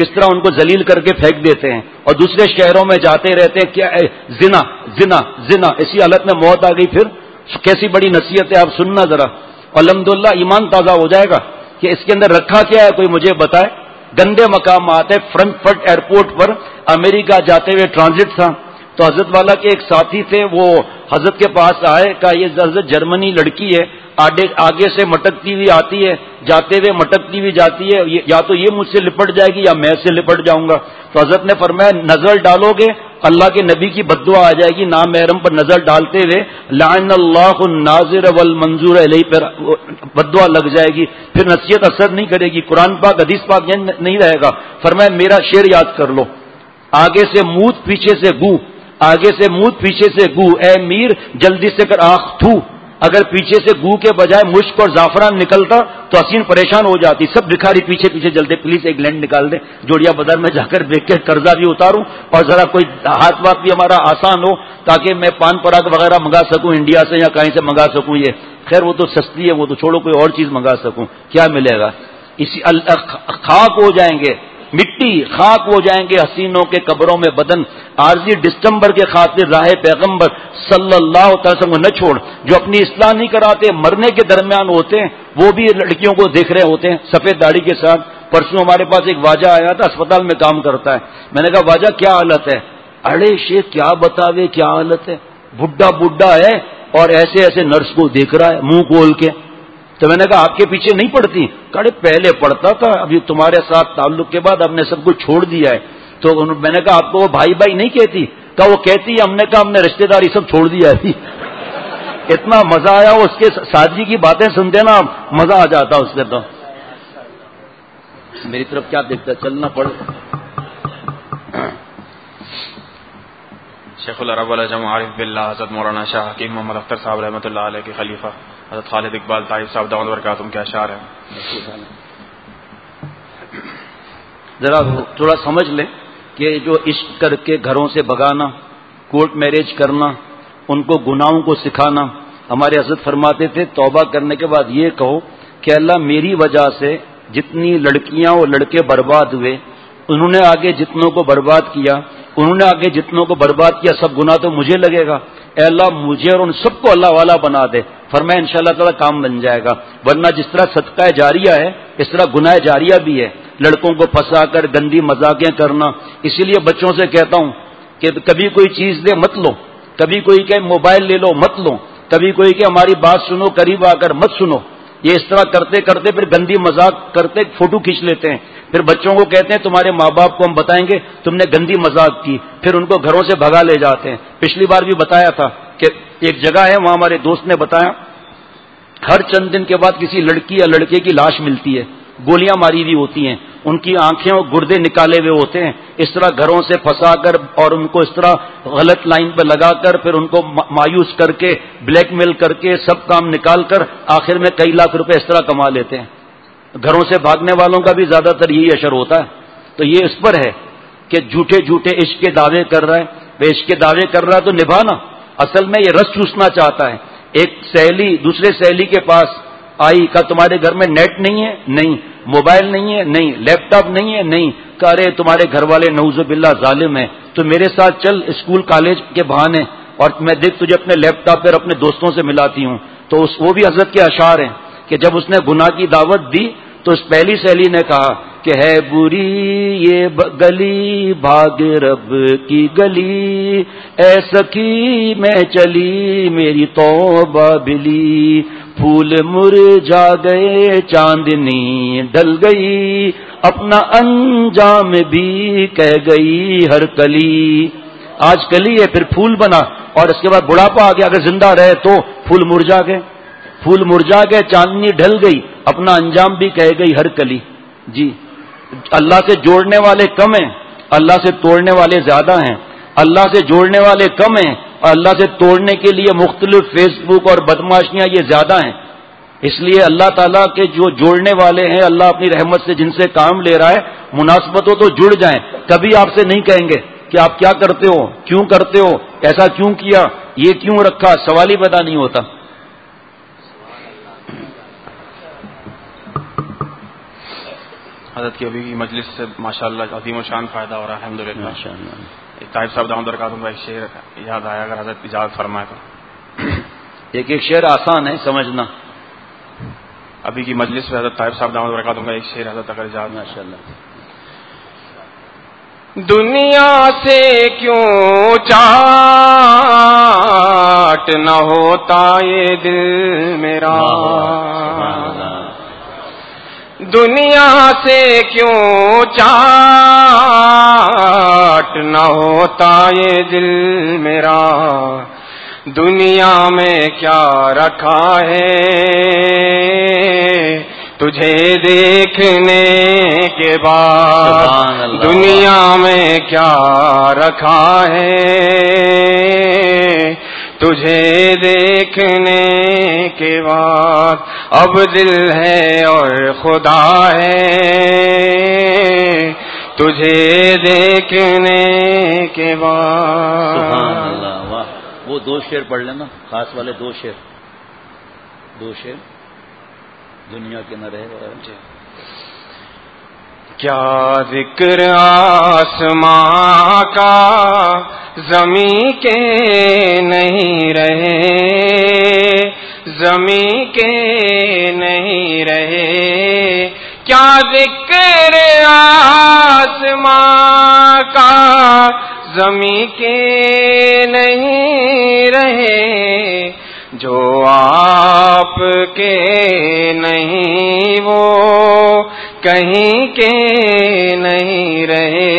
کس طرح ان کو ذلیل کر کے پھینک دیتے ہیں اور دوسرے شہروں میں جاتے رہتے ہیں. کیا زنا زنا زنا اسی حالت میں موت آ گئی. پھر کیسی بڑی نصیحت ہے, آپ سننا ذرا. الحمدللہ ایمان تازہ ہو جائے گا کہ اس کے اندر رکھا کیا ہے, کوئی مجھے بتائے. گندے مقامات ہے. فرینکفرٹ ایئرپورٹ پر امریکہ جاتے ہوئے ٹرانزٹ تھا, تو حضرت والا کے ایک ساتھی تھے, وہ حضرت کے پاس آئے, کہا یہ حضرت جرمنی لڑکی ہے, آگے سے مٹکتی ہوئی آتی ہے, جاتے ہوئے مٹکتی ہوئی جاتی ہے, یا تو یہ مجھ سے لپٹ جائے گی یا میں سے لپٹ جاؤں گا. تو حضرت نے فرمایا نظر ڈالو گے اللہ کے نبی کی بددعا آ جائے گی, نام محرم پر نظر ڈالتے ہوئے لعن اللہ الناظر والمنظور علیہ پر بددعا لگ جائے گی, پھر نصیحت اثر نہیں کرے گی. قرآن پاک حدیث پاک یہ نہیں رہے گا. فرمایا میرا شعر یاد کر لو, آگے سے موت پیچھے سے گو, آگے سے موت پیچھے سے گو, اے میر جلدی سے کر آنکھ تھو. اگر پیچھے سے گو کے بجائے مشک اور زعفران نکلتا تو حسین پریشان ہو جاتی. سب بھکاری پیچھے پیچھے جلدے, پلیز ایک لینڈ نکال دیں, جوڑیا بازار میں جا کر دیکھ کے قرضہ بھی اتاروں اور ذرا کوئی ہاتھ وات بھی ہمارا آسان ہو تاکہ میں پان پراگ وغیرہ منگا سکوں انڈیا سے یا کہیں سے منگا سکوں. یہ خیر وہ تو سستی ہے, وہ تو چھوڑو, کوئی اور چیز منگا سکوں. کیا ملے گا؟ اسی خاک ہو جائیں گے, مٹی خاک ہو جائیں گے حسینوں کے قبروں میں بدن. عارضی دسمبر کے خاطر راہ پیغمبر صلی اللہ علیہ وسلم کو نہ چھوڑ, جو اپنی اصلاح نہیں کراتے, مرنے کے درمیان ہوتے ہیں, وہ بھی لڑکیوں کو دیکھ رہے ہوتے ہیں سفید داڑھی کے ساتھ. پرسوں ہمارے پاس ایک واجہ آیا تھا, اسپتال میں کام کرتا ہے. میں نے کہا واجہ کیا حالت ہے؟ ارے شیخ کیا بتاوے کیا حالت ہے, بڈھا بڈھا ہے اور ایسے ایسے نرس کو دیکھ رہا ہے منہ کھول کے. تو میں نے کہا آپ کے پیچھے نہیں پڑتی؟ کہا پہلے پڑتا تھا, ابھی تمہارے ساتھ تعلق کے بعد ہم نے سب کچھ چھوڑ دیا ہے. تو میں نے کہا آپ کو وہ بھائی بھائی نہیں کہتی؟ کہا وہ کہتی ہے. ہم نے کہا ہم نے رشتے داری سب چھوڑ دیا ہے. اتنا مزہ آیا اس کے سادگی کی باتیں سنتے نا, مزہ آ جاتا اس سے. تو میری طرف کیا دیکھتا, چلنا پڑ. شیخ العرب والعجم عارف باللہ حضرت مولانا شاہ حکیم محمد اختر صاحب رحمۃ اللہ علیہ کے خلیفہ حضرت خالد اقبال طائف صاحب دعوت برکاتہم کے اشعار ہیں. ذرا تھوڑا سمجھ لیں کہ جو عشق کر کے گھروں سے بھگانا, کورٹ میرج کرنا, ان کو گناہوں کو سکھانا. ہمارے حضرت فرماتے تھے توبہ کرنے کے بعد یہ کہو کہ اللہ میری وجہ سے جتنی لڑکیاں اور لڑکے برباد ہوئے, انہوں نے آگے جتنوں کو برباد کیا, انہوں نے آگے جتنوں کو برباد کیا, سب گناہ تو مجھے لگے گا. اے اللہ مجھے اور ان سب کو اللہ والا بنا دے. فرمایا انشاءاللہ تعالی کام بن جائے گا. ورنہ جس طرح صدقہ جاریہ ہے اس طرح گناہ جاریہ بھی ہے, لڑکوں کو پھنسا کر گندی مذاقیں کرنا. اسی لیے بچوں سے کہتا ہوں کہ کبھی کوئی چیز دے مت لو, کبھی کوئی کہ موبائل لے لو مت لو, کبھی کوئی کہ ہماری بات سنو قریب آ کر مت سنو. یہ اس طرح کرتے کرتے پھر گندی مذاق کرتے فوٹو کھینچ لیتے ہیں. پھر بچوں کو کہتے ہیں تمہارے ماں باپ کو ہم بتائیں گے تم نے گندی مذاق کی, پھر ان کو گھروں سے بھگا لے جاتے ہیں. پچھلی بار بھی بتایا تھا کہ ایک جگہ ہے, وہاں ہمارے دوست نے بتایا ہر چند دن کے بعد کسی لڑکی یا لڑکے کی لاش ملتی ہے, گولیاں ماری ہوئی ہوتی ہیں, ان کی آنکھیں اور گردے نکالے ہوئے ہوتے ہیں. اس طرح گھروں سے پھنسا کر اور ان کو اس طرح غلط لائن پہ لگا کر پھر ان کو مایوس کر کے بلیک میل کر کے سب کام نکال کر آخر میں کئی لاکھ روپے اس طرح کما لیتے ہیں. گھروں سے بھاگنے والوں کا بھی زیادہ تر یہی اشر ہوتا ہے. تو یہ اس پر ہے کہ جھوٹے جھوٹے عشق کے دعوے کر رہا ہے, بے عشق کے دعوے کر رہا ہے تو نبھانا. اصل میں یہ رس چوسنا چاہتا ہے. ایک سہیلی دوسرے سہیلی کے پاس آئی, کہا تمہارے گھر میں نیٹ نہیں ہے؟ نہیں. موبائل نہیں ہے؟ نہیں. لیپ ٹاپ نہیں ہے؟ نہیں. کہا ارے تمہارے گھر والے نعوذ باللہ ظالم ہیں, تو میرے ساتھ چل اسکول کالج کے بہانے, اور میں دیکھ تجھے اپنے لیپ ٹاپ پر اپنے دوستوں سے ملاتی ہوں. تو اس وہ بھی حضرت کے اشعار ہیں کہ جب اس نے گناہ کی دعوت دی تو اس پہلی سہیلی نے کہا کہ ہے بری یہ گلی بھاگ رب کی گلی, اے سخی میں چلی میری توبہ بلی, پھول مرجھا گئے چاندنی ڈل گئی, اپنا انجام بھی کہہ گئی ہر کلی. آج کلی ہے پھر پھول بنا, اور اس کے بعد بڑھاپا آ گیا, اگر زندہ رہے تو پھول مرجھا گئے, پھول مرجھا گئے چاندنی ڈھل گئی, اپنا انجام بھی کہہ گئی ہر کلی. جی اللہ سے جوڑنے والے کم ہیں, اللہ سے توڑنے والے زیادہ ہیں. اللہ سے جوڑنے والے کم ہیں اور اللہ سے توڑنے کے لیے مختلف فیس بک اور بدماشیاں یہ زیادہ ہیں. اس لیے اللہ تعالیٰ کے جو جوڑنے والے ہیں, اللہ اپنی رحمت سے جن سے کام لے رہا ہے, مناسبت ہو تو جڑ جائیں. کبھی آپ سے نہیں کہیں گے کہ آپ کیا کرتے ہو, کیوں کرتے ہو, ایسا کیوں کیا, یہ کیوں رکھا, سوال ہی پیدا نہیں ہوتا. حضرت کی ابھی کی مجلس سے ماشاءاللہ عظیم و شان فائدہ ہو رہا ہے الحمدللہ ماشاءاللہ. طاہر صاحب دامت برکاتہم کا ایک شعر یاد آیا اگر حضرت اجازت فرمائے تو. ایک ایک شعر آسان ہے سمجھنا. ابھی کی مجلس میں حضرت طاہر صاحب دامت برکاتہم کا ایک شعر حضرت اگر اجازت. ماشاءاللہ. دنیا سے کیوں چاٹ نہ ہوتا یہ دل میرا، دنیا سے کیوں چاٹ نہ ہوتا یہ دل میرا، دنیا میں کیا رکھا ہے تجھے دیکھنے کے بعد، دنیا میں کیا رکھا ہے تجھے دیکھنے کے بعد، اب دل ہے اور خدا ہے تجھے دیکھنے کے بعد. سبحان اللہ. واہ. وہ دو شعر پڑھ لینا خاص والے دو شعر دو شعر دنیا کے نہ رہے. کیا ذکر آسماں کا زمیں کے نہیں رہے، زمیں کے نہیں رہے، کیا ذکر آسماں کا زمیں کے نہیں رہے، جو آپ کے نہیں وہ کہیں کے نہیں رہے،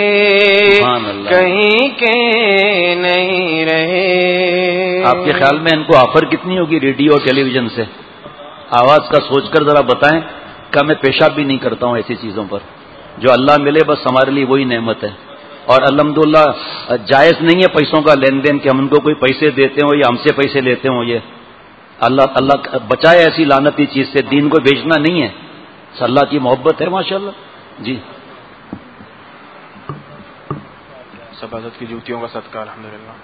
کہیں کے نہیں رہے. آپ کے خیال میں ان کو آفر کتنی ہوگی ریڈیو اور ٹیلی ویژن سے؟ آواز کا سوچ کر ذرا بتائیں. کہ میں پیشاب بھی نہیں کرتا ہوں ایسی چیزوں پر. جو اللہ ملے بس ہمارے لیے وہی نعمت ہے. اور الحمدللہ جائز نہیں ہے پیسوں کا لین دین کہ ہم ان کو کوئی پیسے دیتے ہوں یا ہم سے پیسے لیتے ہوں. یہ اللہ اللہ بچائے ایسی لعنتی چیز سے. دین کو بیچنا نہیں ہے، اللہ کی محبت ہے. ماشاءاللہ. جی سب حضرت کی جوتیوں کا صدقہ الحمدللہ.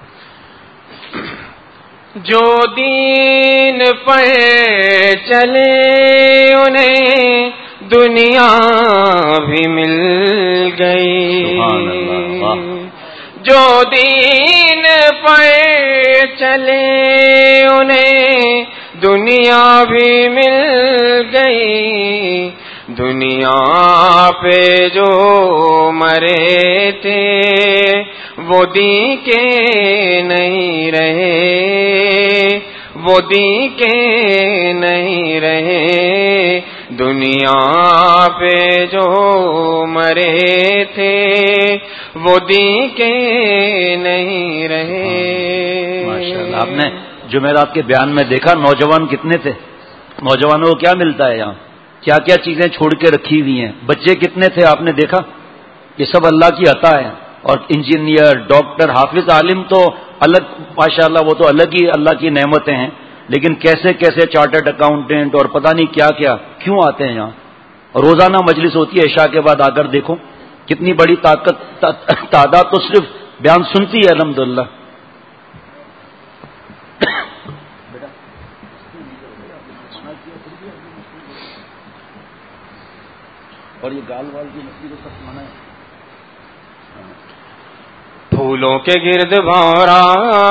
جو دین پر چلے انہیں دنیا بھی مل گئی، سبحان اللہ. واہ. جو دین پر چلے انہیں دنیا بھی مل گئی، دنیا پہ جو مرے تھے وہ دین کے نہیں رہے، وہ دین کے نہیں رہے، دنیا پہ جو مرے تھے وہ دین کے نہیں رہے. ماشاءاللہ. آپ نے جمعرات کے بیان میں دیکھا نوجوان کتنے تھے. نوجوانوں کو کیا ملتا ہے یہاں، کیا کیا چیزیں چھوڑ کے رکھی ہوئی ہیں. بچے کتنے تھے آپ نے دیکھا. یہ سب اللہ کی عطا ہے. اور انجینئر، ڈاکٹر، حافظ، عالم تو الگ ماشاءاللہ وہ تو الگ ہی اللہ کی نعمتیں ہیں. لیکن کیسے کیسے چارٹرڈ اکاؤنٹنٹ اور پتہ نہیں کیا کیا کیوں آتے ہیں یہاں. روزانہ مجلس ہوتی ہے عشاء کے بعد. آ کر دیکھو کتنی بڑی طاقت تعداد تو صرف بیان سنتی ہے الحمدللہ. اور یہ گال وال کی مچھلی کو سخت منع ہے. پھولوں کے گرد بھورا،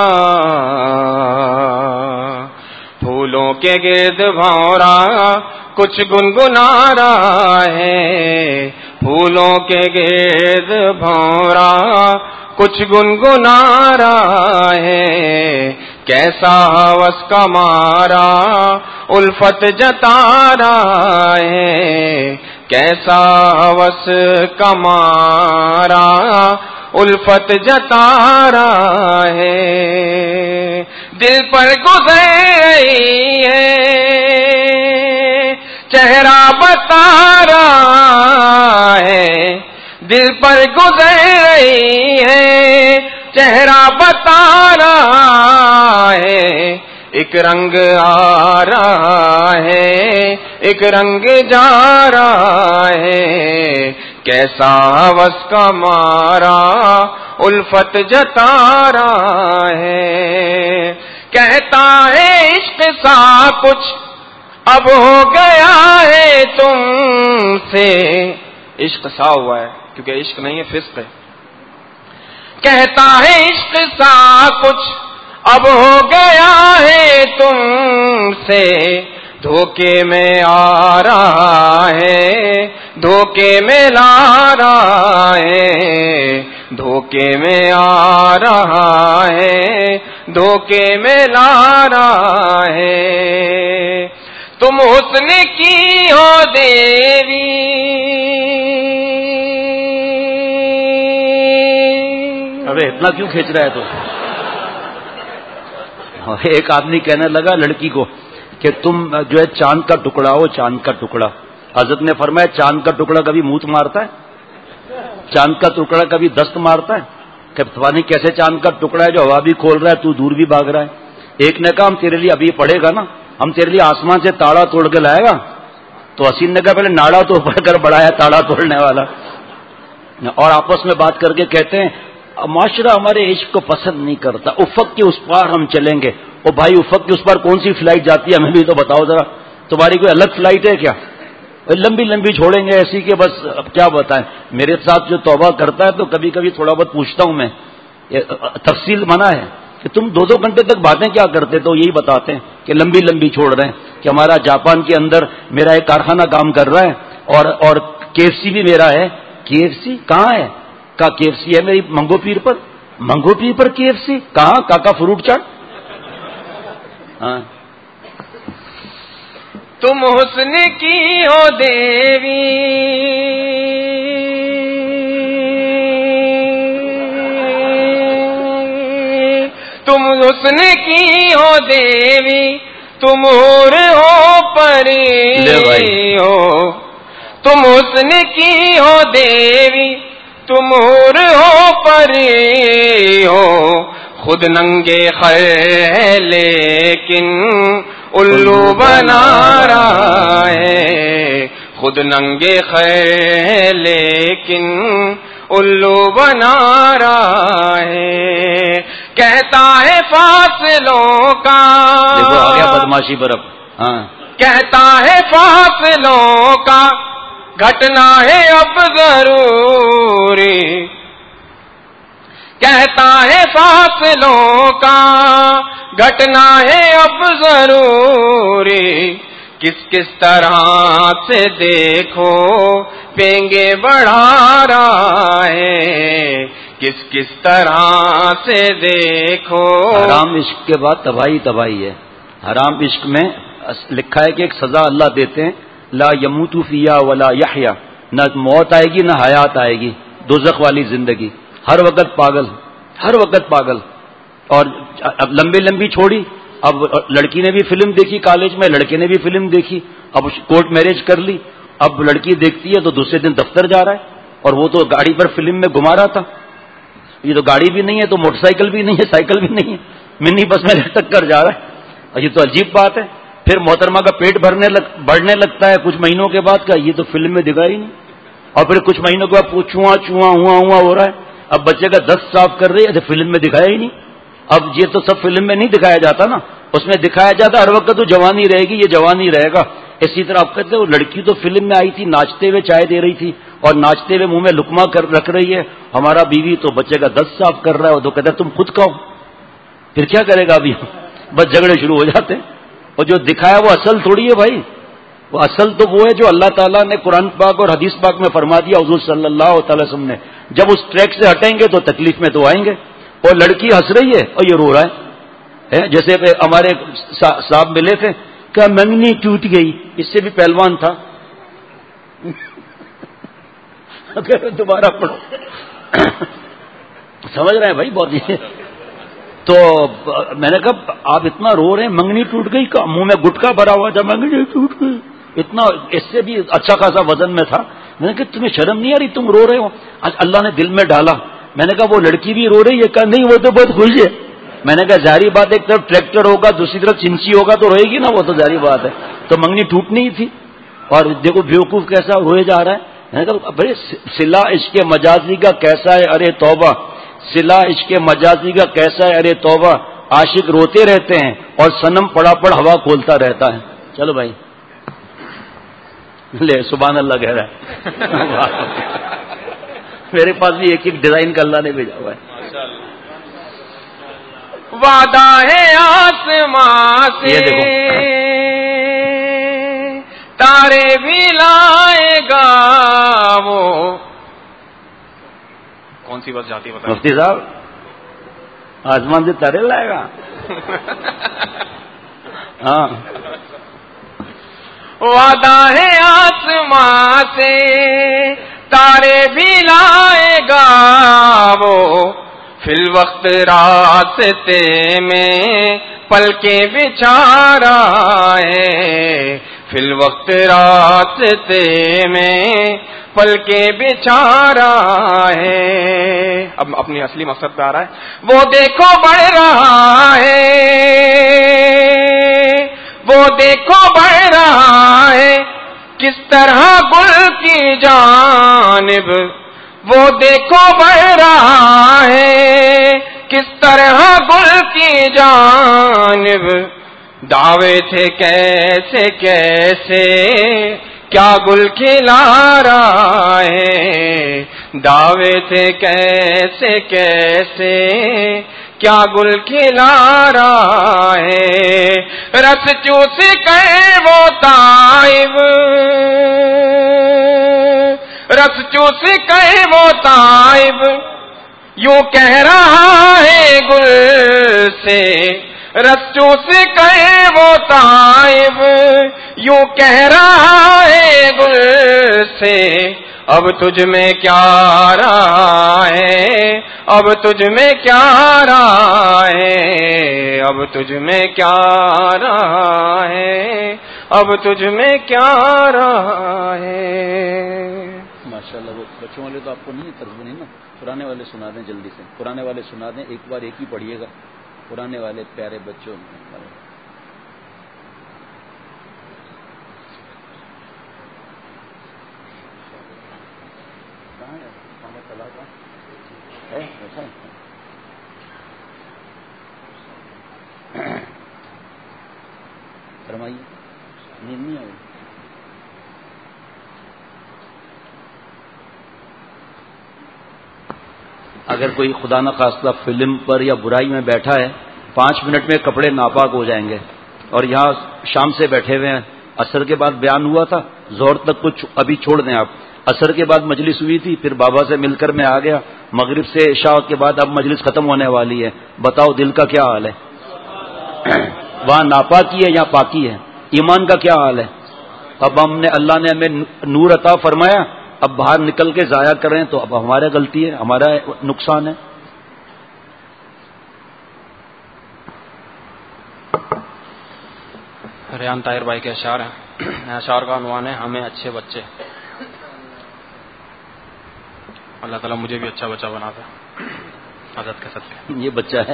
پھولوں کے گرد بھورا کچھ گنگنا رہا ہے، پھولوں کے گرد بھورا کچھ گنگنا رہا ہے، کیسا ہوس کا مارا الفت جتا رہا ہے، کیسا ہوس کا مارا الفت جتا رہا ہے، دل پر گزر رہی ہے چہرہ بتا رہا ہے، دل پر گزر رہی ہے چہرہ بتا رہا ہے، ایک رنگ آ رہا ہے ایک رنگ جا رہا ہے، کیسا ہوس کا مارا الفت جتا رہا ہے، کہتا ہے عشق سا کچھ اب ہو گیا ہے تم سے، عشق سا ہوا ہے، کیونکہ عشق نہیں ہے فسق ہے. کہتا ہے عشق سا کچھ اب ہو گیا ہے تم سے، دھوکے میں آ رہا ہے، دھوکے میں لا رہا ہے، دھوکے میں آ رہا ہے، دھوکے میں لا رہا ہے. تم حسن کی ہو دیوی، ابے اتنا کیوں کھینچ رہا ہے تو؟ ایک آدمی کہنے لگا لڑکی کو کہ تم جو ہے چاند کا ٹکڑا ہو، چاند کا ٹکڑا. حضرت نے فرمایا چاند کا ٹکڑا کبھی منہ مارتا ہے؟ چاند کا ٹکڑا کبھی دست مارتا ہے؟ کہ پتہ نہیں کیسے چاند کا ٹکڑا ہے جو ہوا بھی کھول رہا ہے، تو دور بھی بھاگ رہا ہے. ایک نے کہا ہم تیرے لیے ابھی پڑھے گا نا، ہم تیرے لیے آسمان سے تاڑا توڑ کے لائے گا. تو حسین نے کہا پہلے ناڑا تو پڑھ کر بڑھایا تاڑا توڑنے والا. اور آپس میں بات کر کے کہتے ہیں معاشرہ ہمارے عشق کو پسند نہیں کرتا، افق کے اس پار ہم چلیں گے. او بھائی افق کے اس پار کون سی فلائٹ جاتی ہے ہمیں بھی تو بتاؤ ذرا، تمہاری کوئی الگ فلائٹ ہے کیا؟ لمبی لمبی چھوڑیں گے ایسی کہ بس اب کیا بتائیں. میرے ساتھ جو توبہ کرتا ہے تو کبھی کبھی تھوڑا بہت پوچھتا ہوں میں، تفصیل منع ہے کہ تم دو دو گھنٹے تک باتیں کیا کرتے، تو یہی بتاتے ہیں کہ لمبی لمبی چھوڑ رہے ہیں کہ ہمارا جاپان کے اندر میرا ایک کارخانہ کام کر رہا ہے اور اور کے ایف سی بھی میرا ہے. کے ایف سی کہاں ہے؟ کا کے ایف سی ہے میری منگو پیر پر. منگو پیر پر کے ایف سی کہاں؟ کاکا فروٹ چاٹ. ہاں تم حسن کی ہو دیوی، تم حسن کی ہو دیوی، تم حور ہو پری ہو. تم حسن کی ہو دیوی، تم حور ہو پری ہو. خود ننگے خیر لیکن الو بنا رہا ہے، خود ننگے خیر لیکن الو بنا رہا ہے. کہتا ہے فاصلوں کا، دیکھو آ گیا بدماشی پر اب. ہاں کہتا ہے فاصلوں کا گھٹنا ہے اب ضروری. کہتا ہے فاصلوں کا گھٹنا ہے اب ضروری. کس کس طرح سے دیکھو پینگے بڑھا رہا ہے، کس کس طرح سے دیکھو. حرام عشق کے بعد تباہی تباہی ہے. حرام عشق میں لکھا ہے کہ ایک سزا اللہ دیتے ہیں، لا یموت فیہا ولا یحیا، نہ موت آئے گی نہ حیات آئے گی، دوزخ والی زندگی. ہر وقت پاگل، ہر وقت پاگل. اور اب لمبی لمبی چھوڑی. اب لڑکی نے بھی فلم دیکھی کالج میں، لڑکے نے بھی فلم دیکھی، اب کورٹ میرج کر لی. اب لڑکی دیکھتی ہے تو دوسرے دن دفتر جا رہا ہے، اور وہ تو گاڑی پر فلم میں گھما رہا تھا. یہ تو گاڑی بھی نہیں ہے، تو موٹر سائیکل بھی نہیں ہے، سائیکل بھی نہیں ہے، منی بس میں لٹک کر جا رہا ہے. اور یہ تو عجیب بات ہے. پھر محترمہ کا پیٹ بھرنے لگ بڑھنے لگتا ہے کچھ مہینوں کے بعد کا، یہ تو فلم میں دکھا ہی نہیں. اور پھر کچھ مہینوں کے بعد چواں چواں ہوا ہوا ہو رہا ہے. اب بچے کا دست صاف کر رہی ہے تو فلم میں دکھایا ہی نہیں. اب یہ تو سب فلم میں نہیں دکھایا جاتا نا، اس میں دکھایا جاتا ہر وقت تو جوانی رہے گی، یہ جوانی رہے گا. اسی طرح آپ کہتے ہیں وہ لڑکی تو فلم میں آئی تھی، ناچتے ہوئے چائے دے رہی تھی اور ناچتے ہوئے منہ میں لقمہ کر رکھ رہی ہے. ہمارا بیوی تو بچے کا دست صاف کر رہا ہے، وہ تو کہتا ہے تم خود کھاؤ. پھر کیا کرے گا ابھی؟ بس جھگڑے شروع ہو جاتے ہیں. اور جو دکھایا وہ اصل تھوڑی ہے بھائی. وہ اصل تو وہ ہے جو اللہ تعالیٰ نے قرآن پاک اور حدیث پاک میں فرما دیا حضور صلی اللہ تعالی وسلم نے. جب اس ٹریک سے ہٹیں گے تو تکلیف میں تو آئیں گے. اور لڑکی ہنس رہی ہے اور یہ رو رہا ہے. جیسے ہمارے صاحب ملے تھے کہ منگنی ٹوٹ گئی، اس سے بھی پہلوان تھا. دوبارہ پڑھو. سمجھ رہے ہیں بھائی بہت. تو میں نے کہا آپ اتنا رو رہے ہیں، منگنی ٹوٹ گئی، منہ میں گٹکا بھرا ہوا تھا، منگنی ٹوٹ گئی. اتنا اس سے بھی اچھا خاصا وزن میں تھا. میں نے کہا تمہیں شرم نہیں آ رہی، تم رو رہے ہو؟ آج اللہ نے دل میں ڈالا. میں نے کہا وہ لڑکی بھی رو رہی ہے؟ کہا نہیں وہ تو بہت خوش ہے. میں نے کہا ظاہری بات، ایک طرف ٹریکٹر ہوگا دوسری طرف چنچی ہوگا تو روئے گی نا، وہ تو ظاہری بات ہے. تو منگنی ٹوٹنی ہی تھی. اور دیکھو بیوقوف کیسا روئے جا رہا ہے. میں نے کہا بھائی صلہ عشق مجازی کا کیسا ہے، ارے توبہ. صلہ عشق مجازی کا کیسا ہے، ارے توبہ. عاشق روتے رہتے ہیں اور صنم پڑا پڑ ہوا کھولتا رہتا ہے. چلو بھائی لے سبحان اللہ کہہ رہا ہے میرے پاس بھی ایک ایک ڈیزائن کا اللہ نے بھیجا ہوا ہے. وعدہ ہے آسمان سے یہ دیکھو تارے بھی لائے گا وہ. کون سی بات جاتی ہے مفتی صاحب آسمان سے تارے لائے گا. ہاں وعدہ ہے آسمان سے تارے بھی لائے گا وہ. فی الوقت راستے میں پلکیں بچھا رہا ہے. فی الوقت راستے میں پلکیں بچھا رہا ہے. اب اپنی اصلی مقصد پہ آ رہا ہے. وہ دیکھو بڑھ رہا ہے وہ دیکھو بڑھ رہا ہے کس طرح گل کی جانب. وہ دیکھو بڑھ رہا ہے کس طرح گل کی جانب. دعوے تھے کیسے کیسے کیا گل کھلا رہا ہے. دعوے تھے کیسے کیسے کیا گل کھلا رہا ہے. رس چوس کر وہ طائب رس چوس کر وہ طائب یوں کہہ رہا ہے گل سے. رس چوس کر وہ طائب یوں کہہ رہا ہے گل سے. اب تجھ میں کیا رہا ہے اب تجھ میں کیا رہا ہے. اب تجھ میں کیا رہا ہے اب تجھ میں کیا رہا ہے. ماشاءاللہ. وہ بچوں والے تو آپ کو نہیں ترجمہ نہیں نا, پرانے والے سنا دیں جلدی سے. پرانے والے سنا دیں, ایک بار ایک ہی پڑھیے گا. پرانے والے پیارے بچوں فرمائیے. نیند نہیں آئی؟ اگر کوئی خدا نہ خواستہ فلم پر یا برائی میں بیٹھا ہے, پانچ منٹ میں کپڑے ناپاک ہو جائیں گے. اور یہاں شام سے بیٹھے ہوئے ہیں, عصر کے بعد بیان ہوا تھا, زہر تک کچھ ابھی چھوڑ دیں آپ. عصر کے بعد مجلس ہوئی تھی, پھر بابا سے مل کر میں آ گیا. مغرب سے عشاء کے بعد اب مجلس ختم ہونے والی ہے. بتاؤ دل کا کیا حال ہے؟ وہاں ناپاکی ہے یا پاکی ہے؟ ایمان کا کیا حال ہے؟ اب ہم نے اللہ نے ہمیں نور عطا فرمایا, اب باہر نکل کے ضائع کریں تو اب ہمارا غلطی ہے, ہمارا نقصان ہے. ریان طاہر بھائی کے اشعار ہیں. اشعار کا عنوان ہے ہمیں اچھے بچے. اللہ تعالیٰ مجھے بھی اچھا بچہ بنا دے حضرت کے صدقے. یہ بچہ ہے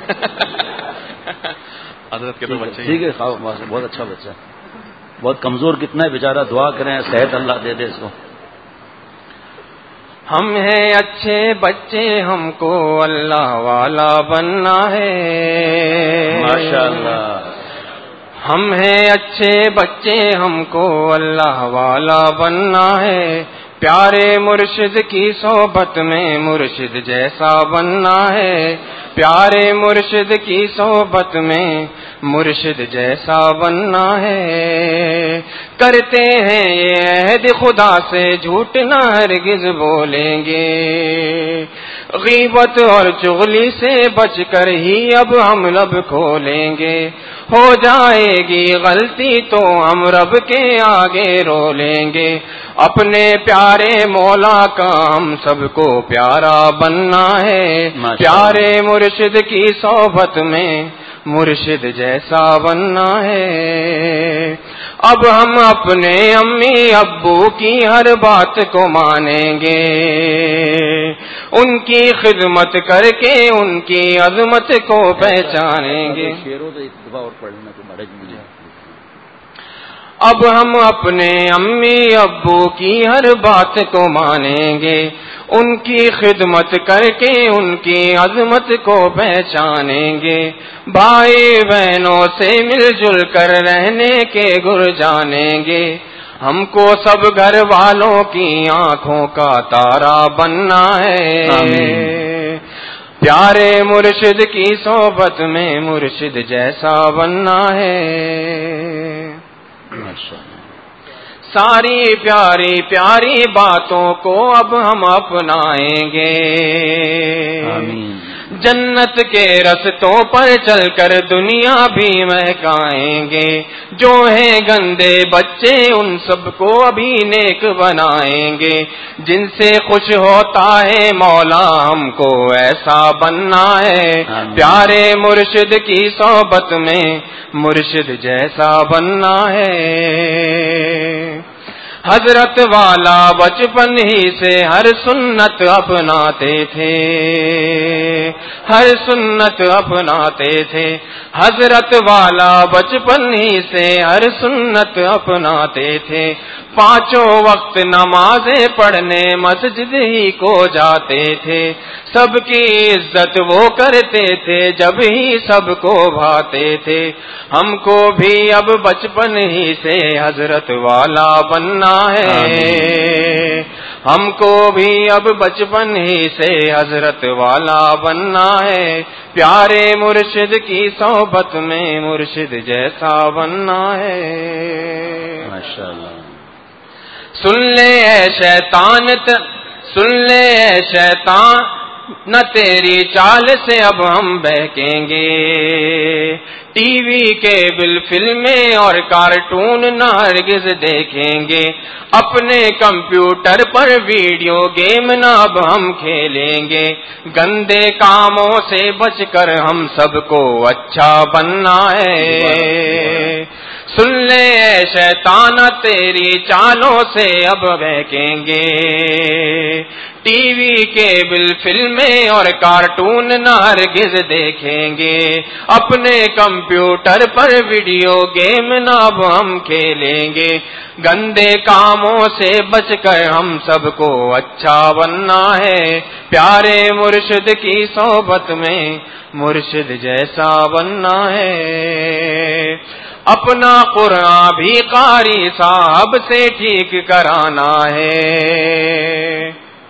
حضرت کے تو بچے ٹھیک ہے, بہت اچھا بچہ ہے. بہت کمزور کتنا ہے بیچارہ, دعا کریں صحت اللہ دے دے اس کو. ہم ہیں اچھے بچے ہم کو اللہ والا بننا ہے. ماشاءاللہ. ہم ہیں اچھے بچے ہم کو اللہ والا بننا ہے. پیارے مرشد کی صحبت میں مرشد جیسا بننا ہے. پیارے مرشد کی صحبت میں مرشد جیسا بننا ہے. کرتے ہیں یہ عہد خدا سے جھوٹ نہ ہرگز بولیں گے. غیبت اور چغلی سے بچ کر ہی اب ہم لب کھولیں گے. ہو جائے گی غلطی تو ہم رب کے آگے رو لیں گے. اپنے پیارے مولا کا ہم سب کو پیارا بننا ہے. پیارے مرشد کی صحبت میں مرشد جیسا بننا ہے. اب ہم اپنے امی ابو کی ہر بات کو مانیں گے. ان کی خدمت کر کے ان کی عظمت کو پہچانیں گے. اب ہم اپنے امی ابو کی ہر بات کو مانیں گے. ان کی خدمت کر کے ان کی عظمت کو پہچانیں گے. بھائی بہنوں سے مل جل کر رہنے کے گر جانیں گے. ہم کو سب گھر والوں کی آنکھوں کا تارا بننا ہے. آمین. پیارے مرشد کی صحبت میں مرشد جیسا بننا ہے. ساری پیاری پیاری باتوں کو اب ہم اپنائیں گے. آمین. جنت کے رستوں پر چل کر دنیا بھی مہکائیں گے. جو ہیں گندے بچے ان سب کو ابھی نیک بنائیں گے. جن سے خوش ہوتا ہے مولا ہم کو ایسا بننا ہے. آمین. پیارے مرشد کی صحبت میں مرشد جیسا بننا ہے. حضرت والا بچپن ہی سے ہر سنت اپناتے تھے. ہر سنت اپناتے تھے. حضرت والا بچپن ہی سے ہر سنت اپناتے تھے. پانچوں وقت نمازیں پڑھنے مسجد ہی کو جاتے تھے. سب کی عزت وہ کرتے تھے جب ہی سب کو بھاتے تھے. ہم کو بھی اب بچپن ہی سے حضرت والا بننا ہے. ہم کو بھی اب بچپن ہی سے حضرت والا بننا ہے. پیارے مرشد کی صحبت میں مرشد جیسا بننا ہے. ماشاءاللہ. سن لے اے شیطان سن لے اے شیطان نہ تیری چال سے اب ہم بہکیں گے. ٹی وی کیبل فلمیں اور کارٹون نہ ہرگز دیکھیں گے. اپنے کمپیوٹر پر ویڈیو گیم نہ اب ہم کھیلیں گے. گندے کاموں سے بچ کر ہم سب کو اچھا بننا ہے. سن لے اے شیطان تیری چالوں سے اب بہکیں گے. ٹی وی کیبل فلمیں اور کارٹون نہ ہرگز دیکھیں گے. اپنے کمپیوٹر پر ویڈیو گیم نہ اب ہم کھیلیں گے. گندے کاموں سے بچ کر ہم سب کو اچھا بننا ہے. پیارے مرشد کی صحبت میں مرشد جیسا بننا ہے. اپنا قرآن بھی قاری صاحب سے ٹھیک کرانا ہے.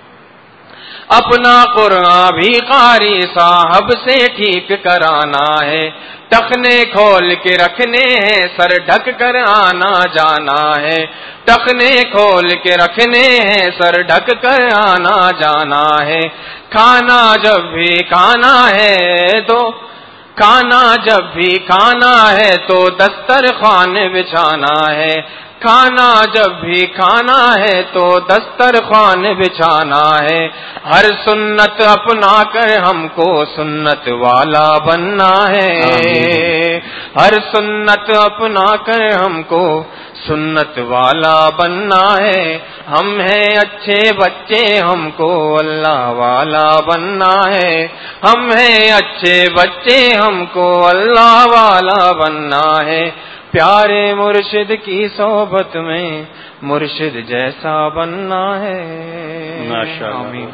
اپنا قرآن بھی قاری صاحب سے ٹھیک کرانا ہے. ٹخنے کھول کے رکھنے ہیں سر ڈھک کر آنا جانا ہے. ٹخنے کھول کے رکھنے ہیں سر ڈھک کر آنا جانا ہے. کھانا جب بھی کھانا ہے تو کھانا جب بھی کھانا ہے تو دسترخوان بچھانا ہے. کھانا جب بھی کھانا ہے تو دسترخوان بچھانا ہے. ہر سنت اپنا کر ہم کو سنت والا بننا ہے. ہر سنت اپنا کر ہم کو سنت والا بننا ہے. ہم ہیں اچھے بچے ہم کو اللہ والا بننا ہے. ہم ہیں اچھے بچے ہم کو اللہ والا بننا ہے. پیارے مرشد کی صحبت میں مرشد جیسا بننا ہے. ماشاءاللہ. آمین.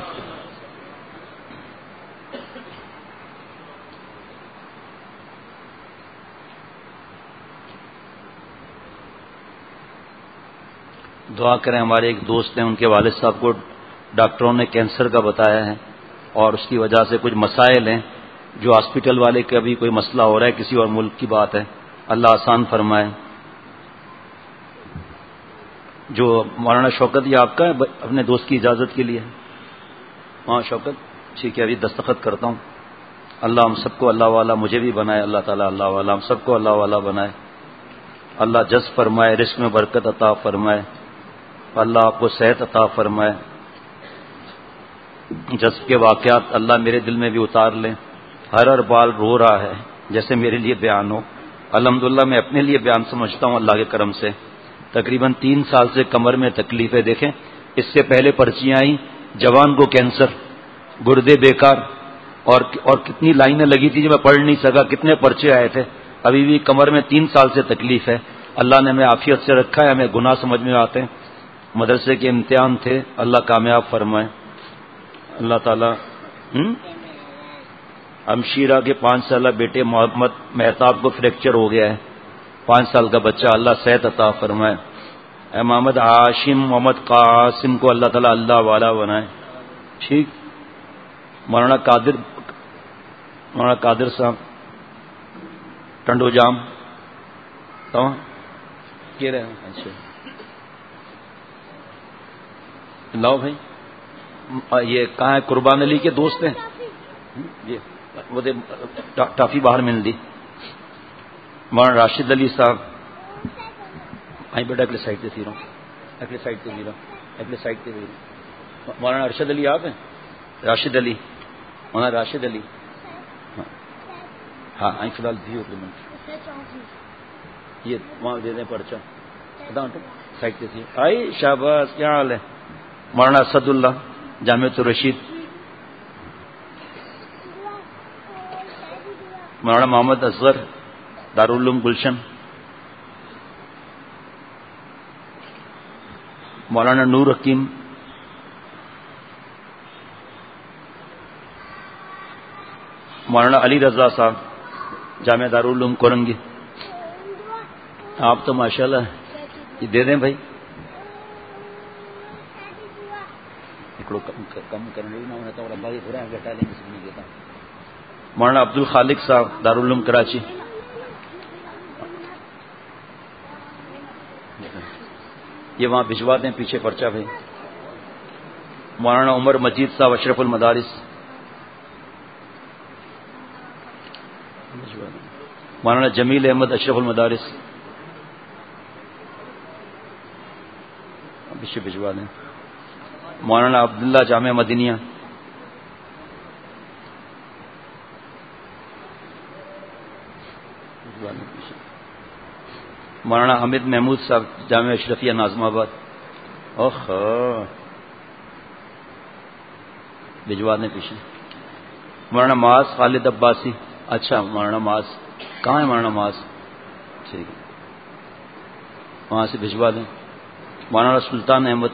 دعا کریں. ہمارے ایک دوست ہیں ان کے والد صاحب کو ڈاکٹروں نے کینسر کا بتایا ہے اور اس کی وجہ سے کچھ مسائل ہیں جو ہاسپٹل والے کا بھی کوئی مسئلہ ہو رہا ہے. کسی اور ملک کی بات ہے. اللہ آسان فرمائے. جو مولانا شوکت یہ آپ کا ہے اپنے دوست کی اجازت کے لیے. ہاں شوکت ٹھیک ہے ابھی دستخط کرتا ہوں. اللہ ہم سب کو اللہ والا مجھے بھی بنائے. اللہ تعالیٰ اللہ والا ہم سب کو اللہ والا بنائے. اللہ جذب فرمائے. رزق میں برکت عطا فرمائے. اللہ آپ کو صحت عطا فرمائے. جذب کے واقعات اللہ میرے دل میں بھی اتار لیں. ہر ہر بال رو رہا ہے جیسے میرے لیے بیان ہو. الحمدللہ میں اپنے لیے بیان سمجھتا ہوں اللہ کے کرم سے. تقریباً تین سال سے کمر میں تکلیفیں. دیکھیں اس سے پہلے پرچیاں آئیں جوان کو کینسر گردے بیکار اور اور کتنی لائنیں لگی تھی جو میں پڑھ نہیں سکا. کتنے پرچے آئے تھے. ابھی بھی کمر میں تین سال سے تکلیف ہے. اللہ نے ہمیں عافیت سے رکھا ہے. ہمیں گناہ سمجھ میں آتے ہیں. مدرسے کے امتحان تھے. اللہ کامیاب فرمائے. اللہ تعالیٰ ہمشیرہ کے پانچ سالہ بیٹے محمد مہتاب کو فریکچر ہو گیا ہے. پانچ سال کا بچہ. اللہ صحت عطا فرمائے. اے محمد ہاشم محمد قاسم کو اللہ تعالیٰ اللہ والا بنائے. ٹھیک. مولانا قادر مولانا قادر صاحب ٹنڈو جام تو کہہ رہے ہیں. اچھا لاؤ بھائی. یہ کہاں ہے؟ قربان علی کے دوست ہیں یہ وہ ٹافی باہر مل دی. مولانا راشد علی صاحب آئی بیٹا اگلے سائڈ پہ سی رہا ہوں اگلے سائڈ پہ سی رہا ہوں اگلے سائڈ پہ سی رہا ہوں. مولانا ارشد علی آپ ہیں؟ راشد علی مولانا راشد علی ہاں آئی فی الحال بھی یہ وہاں دے دیں پرچہ سائڈ پہ سی. آئی شاباش کیا حال ہے؟ مولانا اسد اللہ جامعۃ الرشید. مولانا محمد اصغر دارالعلوم گلشن. مولانا نور حکیم مولانا علی رضا صاحب جامعہ دارالعلوم کورنگی. آپ تو ماشاءاللہ یہ دے دیں بھائی. کم کرنے مولانا عبد الخالق صاحب دارالعلوم کراچی. یہ وہاں بھجوا دیں پیچھے پرچہ بھائی. مولانا عمر مجید صاحب اشرف المدارس. مولانا جمیل احمد اشرف المدارس پیچھے بھجوا دیں. مولانا عبداللہ جامعہ مدینیہ. مولانا حامد محمود صاحب جامعہ اشرفیہ ناظم آباد. اوہ بھجوا دیں پیچھے. مولانا معاذ خالد عباسی. اچھا مولانا معاذ کہاں ہے؟ مولانا معاذ ٹھیک ہے وہاں سے بھجوا دیں. مولانا سلطان احمد.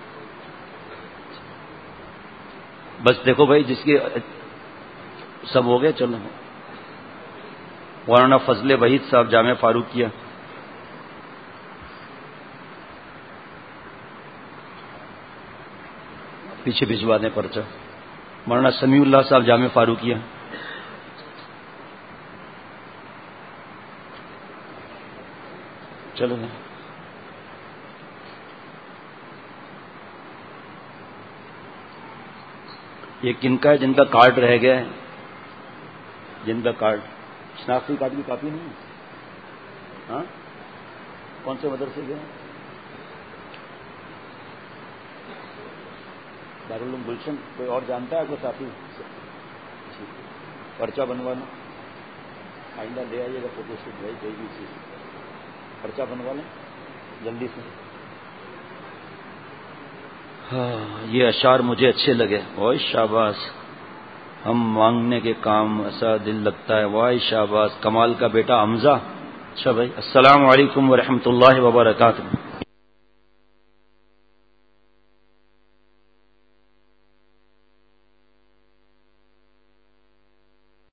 بس دیکھو بھائی جس کے سب ہو گئے چلو. مولانا فضل وحید صاحب جامعہ فاروقیہ. پیچھے بھجوا دیں پرچہ. مولانا سمیع اللہ صاحب جامعہ فاروقیہ. چلو نا یہ کن کا ہے جن کا کارڈ رہ گیا ہے؟ جن کا کارڈ شناختی کارڈ کی کاپی نہیں ہے؟ ہاں کون سے مدرسے گئے؟ دارالعلوم گلشن. کوئی اور جانتا ہے کوئی ساتھی؟ پرچہ بنوانا آئندہ لے آئیے گا فوٹو شوٹ بھائی کوئی بھی چیز. پرچہ بنوا لیں جلدی سے. ہاں یہ اشعار مجھے اچھے لگے. وائے شاباش. ہم مانگنے کے کام ایسا دل لگتا ہے. وائے شاباش. کمال کا بیٹا حمزہ. اچھا بھائی السلام علیکم ورحمۃ اللہ وبرکاتہ.